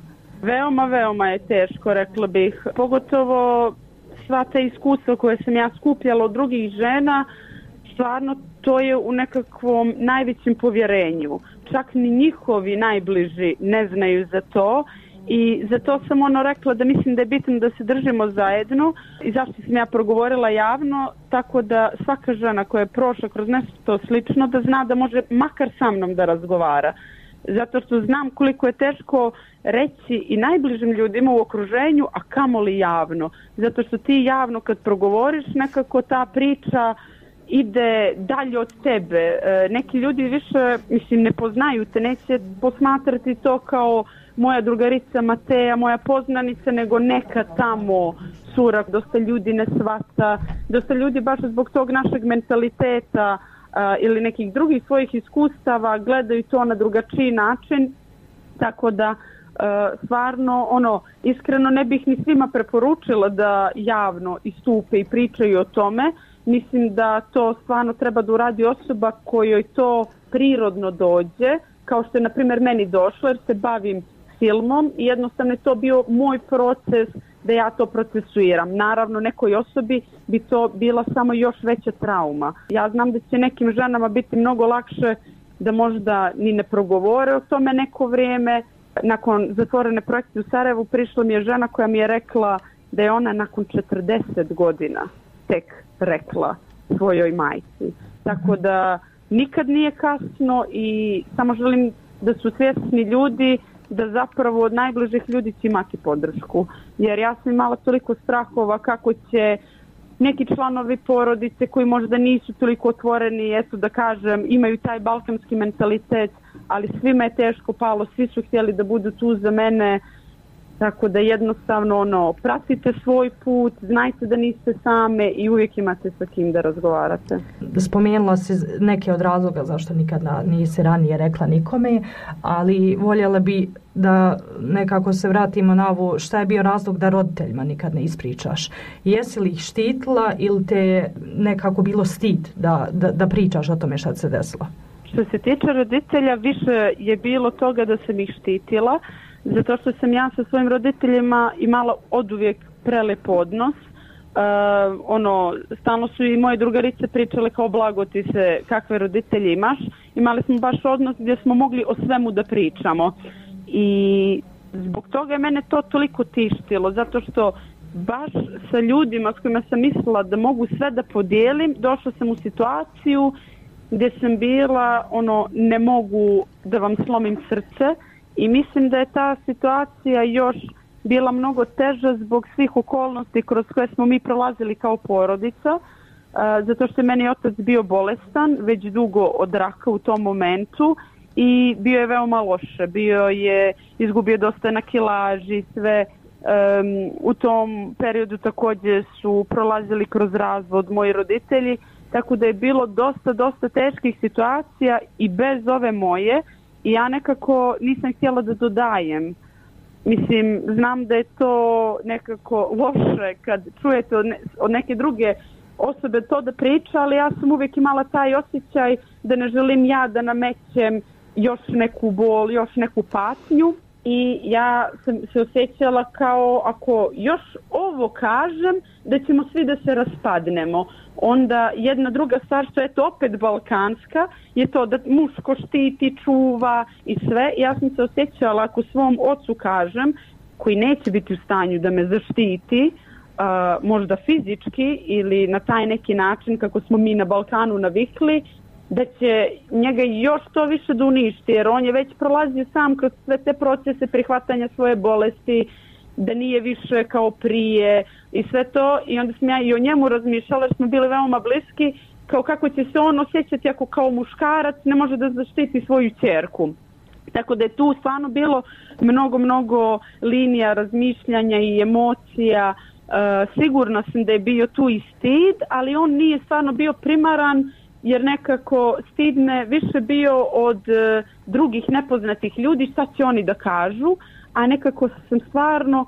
Veoma je teško, rekla bih, pogotovo sva ta iskustva koje sam ja skupljala od drugih žena, stvarno to je u nekakvom najvećem povjerenju. Čak ni njihovi najbliži ne znaju za to i zato sam rekla da mislim da je bitno da se držimo zajedno i zašto sam ja progovorila javno, tako da svaka žena koja je prošla kroz nešto slično da zna da može makar sa mnom da razgovara. Zato što znam koliko je teško reći i najbližim ljudima u okruženju, a kamoli javno. Zato što ti javno kad progovoriš nekako ta priča ide dalje od tebe. Neki ljudi više, ne poznaju te, neće posmatrati to kao moja drugarica Mateja, moja poznanica, nego neka tamo cura. Dosta ljudi ne shvata, dosta ljudi baš zbog tog našeg mentaliteta, ili nekih drugih svojih iskustava gledaju to na drugačiji način, tako da stvarno iskreno ne bih ni svima preporučila da javno istupe i pričaju o tome. Mislim da to stvarno treba da uradi osoba kojoj to prirodno dođe, kao što je na primjer meni došlo jer se bavim filmom i jednostavno je to bio moj proces da ja to procesuiram. Naravno, nekoj osobi bi to bila samo još veća trauma. Ja znam da će nekim ženama biti mnogo lakše da možda ni ne progovore o tome neko vrijeme. Nakon zatvorene projekcije u Sarajevu prišla mi je žena koja mi je rekla da je ona nakon 40 godina tek rekla svojoj majci. Tako da nikad nije kasno i samo želim da su svjesni ljudi da zapravo od najbližih ljudi će imati podršku. Jer ja sam imala toliko strahova kako će neki članovi porodice koji možda nisu toliko otvoreni, eto da kažem, imaju taj balkanski mentalitet, ali svima je teško palo, svi su htjeli da budu tu za mene, tako da jednostavno pratite svoj put, znajte da niste same i uvijek imate sa kim da razgovarate. Spomenula si neke od razloga zašto nikad nisi ranije rekla nikome, ali voljela bi da nekako se vratimo na ovo šta je bio razlog da roditeljima nikad ne ispričaš. Jesi li ih štitila ili te nekako bilo stid da pričaš o tome šta se desilo? Što se tiče roditelja, više je bilo toga da sam ih štitila, zato što sam ja sa svojim roditeljima imala oduvijek prelep odnos. Stalno su i moje drugarice pričale kao blago ti se kakve roditelje imaš. Imali smo baš odnos gdje smo mogli o svemu da pričamo. I zbog toga je mene to toliko tištilo, zato što baš sa ljudima s kojima sam mislila da mogu sve da podijelim, došla sam u situaciju gdje sam bila, ne mogu da vam slomim srce i mislim da je ta situacija još bila mnogo teža zbog svih okolnosti kroz koje smo mi prolazili kao porodica, zato što je meni otac bio bolestan već dugo od raka u tom momentu i bio je veoma loše, izgubio dosta na kilaži, sve. U tom periodu također su prolazili kroz razvod moji roditelji, tako da je bilo dosta teških situacija i bez ove moje i ja nekako nisam htjela da dodajem. Mislim, znam da je to nekako loše kad čujete od neke druge osobe to da priča, ali ja sam uvijek imala taj osjećaj da ne želim ja da namećem još neku bol, još neku patnju i ja sam se osjećala kao ako još ovo kažem da ćemo svi da se raspadnemo. Onda jedna druga stvar što je to opet balkanska je to da muško štiti, čuva i sve. Ja sam se osjećala ako svom ocu kažem koji neće biti u stanju da me zaštiti, možda fizički ili na taj neki način kako smo mi na Balkanu navikli, da će njega još to više da uništi, jer on je već prolazio sam kroz sve te procese prihvatanja svoje bolesti, da nije više kao prije i sve to. I onda sam ja i o njemu razmišljala jer smo bili veoma bliski, kao kako će se on osjećati ako kao muškarac ne može da zaštiti svoju ćerku. Tako da je tu stvarno bilo mnogo linija razmišljanja i emocija. Sigurna sam da je bio tu i stid, ali on nije stvarno bio primaran, jer nekako stid me više bio od drugih nepoznatih ljudi šta će oni da kažu, a nekako sam stvarno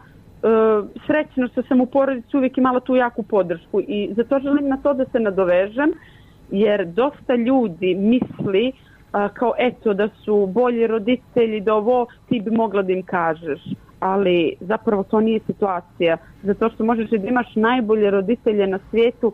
srećna što sam u porodici uvijek imala tu jaku podršku i zato želim na to da se nadovežem, jer dosta ljudi misli kao eto da su bolji roditelji, da ovo ti bi mogla da im kažeš, ali zapravo to nije situacija, zato što možeš da imaš najbolje roditelje na svijetu,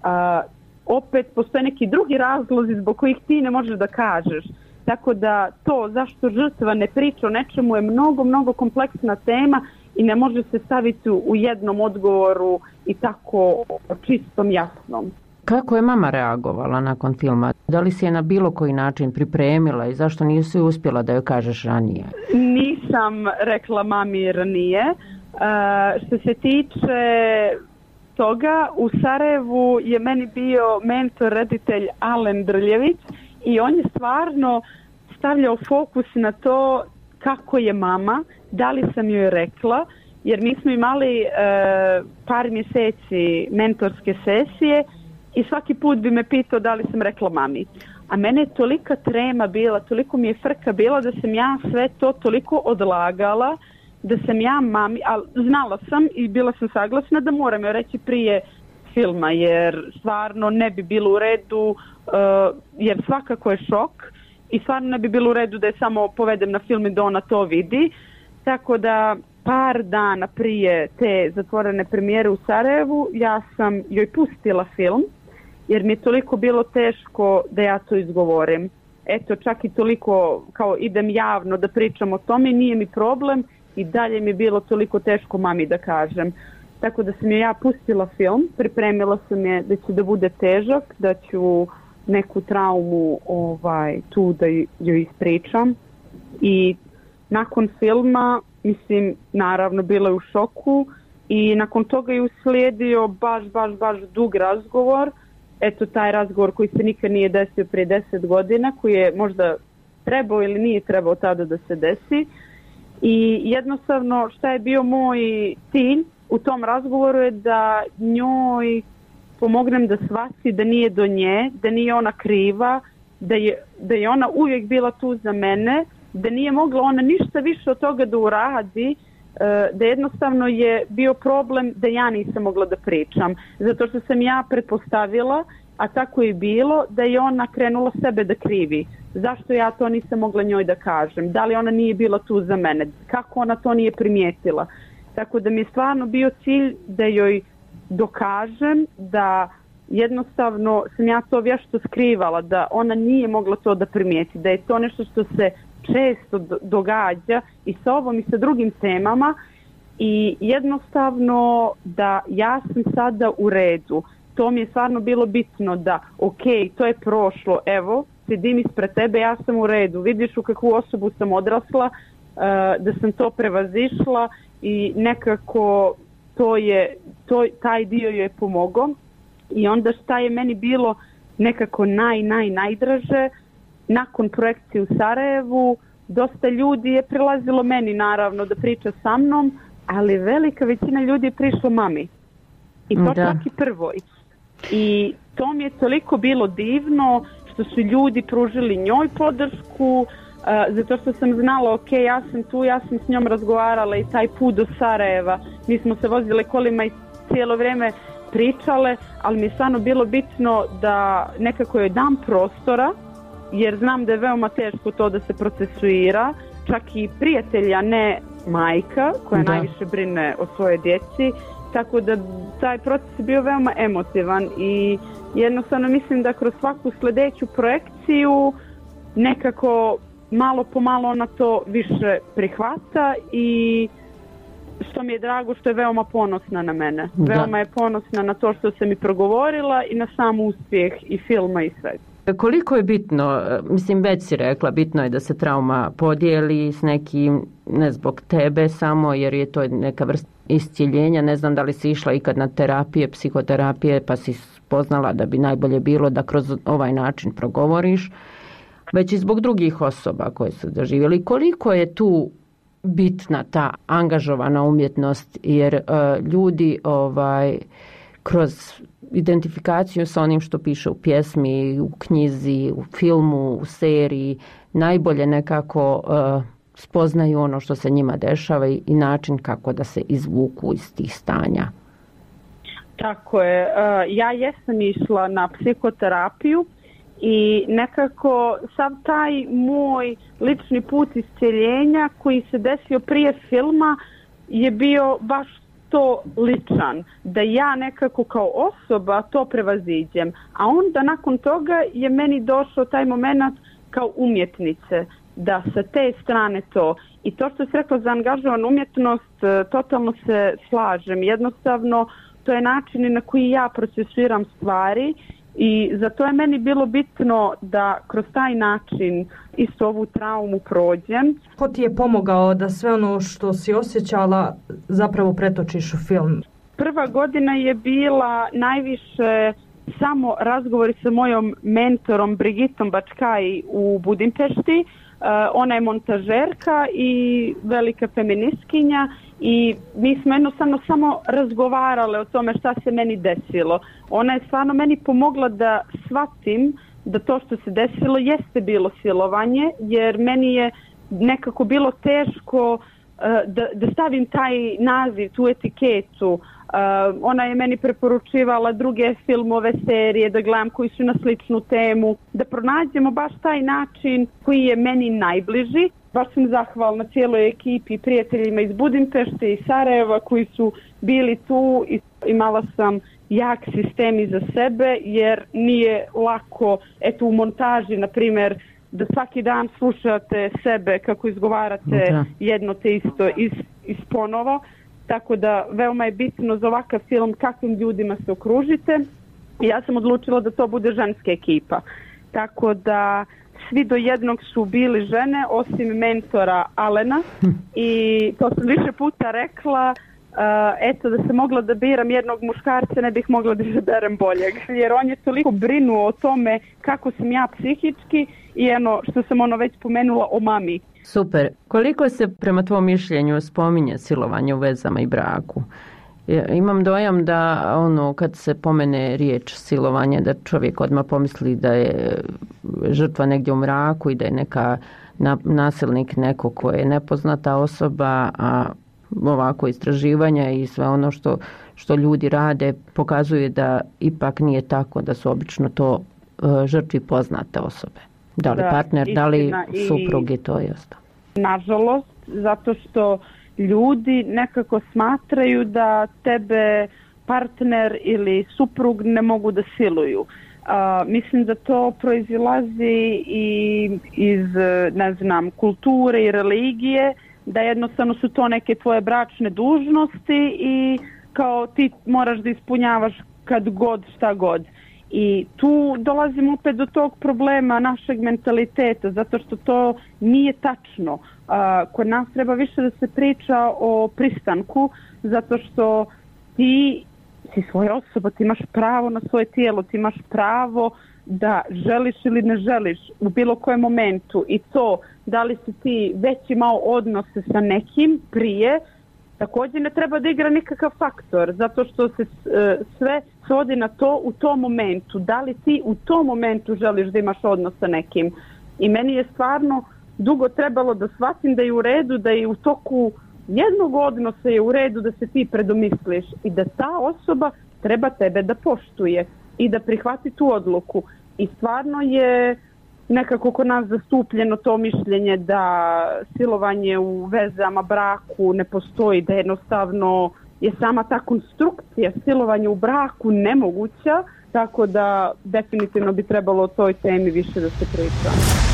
opet postoje neki drugi razlozi zbog kojih ti ne možeš da kažeš. Tako da to zašto žrtva ne priča o nečemu je mnogo kompleksna tema i ne može se staviti u jednom odgovoru i tako čistom jasnom. Kako je mama reagovala nakon filma? Da li si je na bilo koji način pripremila i zašto nisi uspjela da joj kažeš ranije? Nisam rekla mami ranije. Što se tiče toga, u Sarajevu je meni bio mentor, reditelj Alen Drljević i on je stvarno stavljao fokus na to kako je mama, da li sam joj rekla, jer mi smo imali par mjeseci mentorske sesije i svaki put bi me pitao da li sam rekla mami. A mene je tolika trema bila, toliko mi je frka bila da sam ja sve to toliko odlagala, da sam ja mami, ali znala sam i bila sam saglasna da moram joj reći prije filma, jer stvarno ne bi bilo u redu, jer svakako je šok i stvarno ne bi bilo u redu da je samo povedem na film i da ona to vidi. Tako da par dana prije te zatvorene premijere u Sarajevu ja sam joj pustila film, jer mi je toliko bilo teško da ja to izgovorim. Eto, čak i toliko kao idem javno da pričam o tome, nije mi problem i dalje mi je bilo toliko teško mami da kažem. Tako da sam ja pustila film, pripremila sam je da će da bude težak, da ću neku traumu tu da joj ispričam. I nakon filma, mislim, naravno bila je u šoku i nakon toga je uslijedio baš dug razgovor. Eto, taj razgovor koji se nikad nije desio prije 10 godina, koji je možda trebao ili nije trebao tada da se desi. I jednostavno šta je bio moj cilj u tom razgovoru je da njoj pomognem da shvati da nije do nje, da nije ona kriva, da je ona uvijek bila tu za mene, da nije mogla ona ništa više od toga da uradi, da jednostavno je bio problem da ja nisam mogla da pričam. Zato što sam ja pretpostavila, a tako je bilo, da je ona krenula sebe da krivi. Zašto ja to nisam mogla njoj da kažem? Da li ona nije bila tu za mene? Kako ona to nije primijetila? Tako da mi je stvarno bio cilj da joj dokažem da jednostavno sam ja to vješto skrivala, da ona nije mogla to da primijeti, da je to nešto što se često događa i sa ovom i sa drugim temama i jednostavno da ja sam sada u redu. To mi je stvarno bilo bitno da to je prošlo, evo, sedim ispred tebe, ja sam u redu, vidiš u kakvu osobu sam odrasla, da sam to prevazišla i nekako taj dio joj je pomogao. I onda šta je meni bilo nekako najdraže, nakon projekcije u Sarajevu, dosta ljudi je prilazilo meni naravno da priča sa mnom, ali velika većina ljudi je prišla mami. I to čak i prvoj. I to mi je toliko bilo divno što su ljudi pružili njoj podršku, zato što sam znala, ja sam tu, ja sam s njom razgovarala i taj put do Sarajeva, mi smo se vozile kolima i cijelo vrijeme pričale, ali mi je stvarno bilo bitno da nekako joj dam prostora, jer znam da je veoma teško to da se procesuira, čak i prijatelja, ne majka koja najviše brine o svojoj djeci, tako da taj proces je bio veoma emotivan i jednostavno mislim da kroz svaku sljedeću projekciju nekako malo po malo ona to više prihvata i što mi je drago što je veoma ponosna na mene. Veoma je ponosna na to što sam i progovorila i na sam uspjeh i filma i sve. Koliko je bitno, mislim već si rekla, bitno je da se trauma podijeli s nekim, ne zbog tebe samo, jer je to neka vrsta iscjeljenja. Ne znam da li si išla ikad na terapije, psihoterapije, pa si spoznala da bi najbolje bilo da kroz ovaj način progovoriš, već i zbog drugih osoba koje su doživjeli. Koliko je tu bitna ta angažovana umjetnost, jer ljudi kroz identifikaciju sa onim što piše u pjesmi, u knjizi, u filmu, u seriji, najbolje nekako spoznaju ono što se njima dešava i način kako da se izvuku iz tih stanja. Tako je. Ja jesam išla na psihoterapiju i nekako sav taj moj lični put iscjeljenja koji se desio prije filma je bio baš to ličan, da ja nekako kao osoba to prevaziđem, a onda nakon toga je meni došao taj moment kao umjetnice, da sa te strane to. I to što si rekla za angažovanu umjetnost, totalno se slažem. Jednostavno, to je način na koji ja procesuiram stvari i zato je meni bilo bitno da kroz taj način isto ovu traumu prođem. Ko ti je pomogao da sve ono što si osjećala zapravo pretočiš u film? Prva godina je bila najviše samo razgovori sa mojom mentorom Brigitom Bačkaj u Budimpešti. ona je montažerka i velika feministkinja i mi smo jednostavno samo razgovarale o tome šta se meni desilo. Ona je stvarno meni pomogla da shvatim da to što se desilo jeste bilo silovanje, jer meni je nekako bilo teško da stavim taj naziv, tu etiketu. Ona je meni preporučivala druge filmove, serije, da gledam koji su na sličnu temu, da pronađemo baš taj način koji je meni najbliži. Baš sam zahvalna cijeloj ekipi, prijateljima iz Budimpešte i Sarajeva koji su bili tu i imala sam jak sistem iza sebe, jer nije lako, eto u montaži, na primjer, da svaki dan slušate sebe kako izgovarate jedno te isto iz ponovo. Tako da veoma je bitno za ovakav film kakvim ljudima se okružite. I ja sam odlučila da to bude ženska ekipa. Tako da svi do jednog su bili žene, osim mentora Alena. I to sam više puta rekla, eto da sam mogla da biram jednog muškarca, ne bih mogla da izaberem boljeg. Jer on je toliko brinuo o tome kako sam ja psihički i što sam već pomenula o mami. Super. Koliko se prema tvom mišljenju spominje silovanje u vezama i braku? Imam dojam da kad se pomene riječ silovanje, da čovjek odmah pomisli da je žrtva negdje u mraku i da je neka nasilnik neko ko je nepoznata osoba, a ovako istraživanja i sve ono što ljudi rade pokazuje da ipak nije tako, da su obično to žrtvi poznate osobe. Da li partner, da li suprug i to je ostalo. Nažalost, zato što ljudi nekako smatraju da tebe partner ili suprug ne mogu da siluju. Mislim da to proizilazi i iz, kulture i religije, da jednostavno su to neke tvoje bračne dužnosti i kao ti moraš da ispunjavaš kad god, šta god. I tu dolazimo opet do tog problema našeg mentaliteta, zato što to nije tačno. Kod nas treba više da se priča o pristanku, zato što ti si svoja osoba, ti imaš pravo na svoje tijelo, ti imaš pravo da želiš ili ne želiš u bilo kojem momentu. I to, da li si ti već imao odnose sa nekim prije, također ne treba da igra nikakav faktor, zato što se sve svodi na to u tom momentu. Da li ti u tom momentu želiš da imaš odnos sa nekim? I meni je stvarno dugo trebalo da shvatim da je u redu, da je u toku jednog odnosa je u redu da se ti predomisliš i da ta osoba treba tebe da poštuje i da prihvati tu odluku. I stvarno je nekako kod nas zastupljeno to mišljenje da silovanje u vezama, braku ne postoji, da jednostavno je sama ta konstrukcija silovanja u braku nemoguća, tako da definitivno bi trebalo o toj temi više da se priča.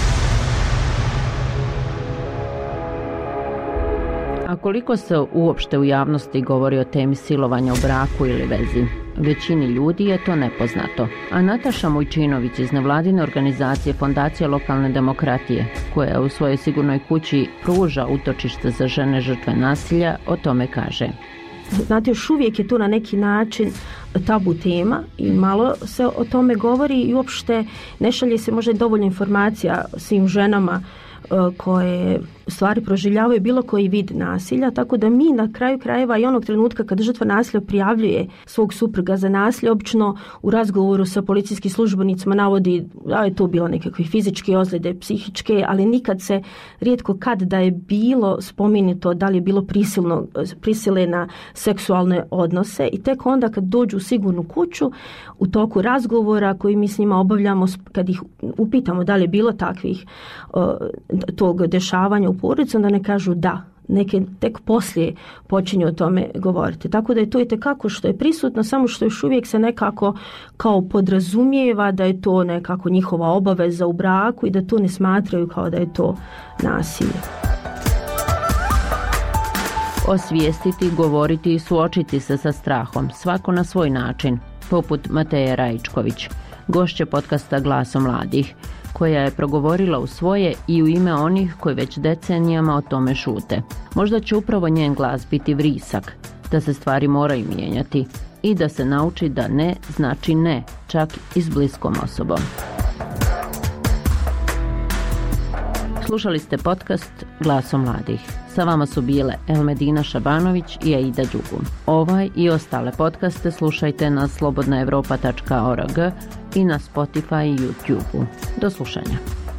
A koliko se uopšte u javnosti govori o temi silovanja u braku ili vezi? Većini ljudi je to nepoznato. A Nataša Mujčinović iz nevladine organizacije Fondacije lokalne demokratije, koja u svojoj sigurnoj kući pruža utočište za žene žrtve nasilja, o tome kaže. Znate, još uvijek je to na neki način tabu tema i malo se o tome govori i uopšte ne šalje se možda dovoljno informacija svim ženama koje stvari proživljavaju bilo koji vid nasilja, tako da mi na kraju krajeva i onog trenutka kada žrtva nasilja prijavljuje svog supruga za nasilje, obično u razgovoru sa policijskim službenicima navodi da je to bilo nekakve fizičke ozljede, psihičke, ali nikad se rijetko kad da je bilo spomenuto da li je bilo prisile na seksualne odnose i tek onda kad dođu u sigurnu kuću u toku razgovora koji mi s njima obavljamo, kad ih upitamo da li je bilo takvih tog dešavanja u porodici, onda ne kažu da. Neke tek poslije počinju o tome govoriti. Tako da je to itekako što je prisutno, samo što još uvijek se nekako kao podrazumijeva da je to nekako njihova obaveza u braku i da to ne smatraju kao da je to nasilje. Osvijestiti, govoriti i suočiti se sa strahom, svako na svoj način, poput Mateje Rajičković, gošće podcasta Glasom mladih, koja je progovorila u svoje i u ime onih koji već decenijama o tome šute. Možda će upravo njen glas biti vrisak, da se stvari moraju mijenjati i da se nauči da ne znači ne, čak i s bliskom osobom. Slušali ste podcast Glaso mladih. Sa vama su bile Elmedina Šabanović i Aida Đugun. Ovaj i ostale podcaste slušajte na slobodnaevropa.org i na Spotify i YouTube. Do slušanja.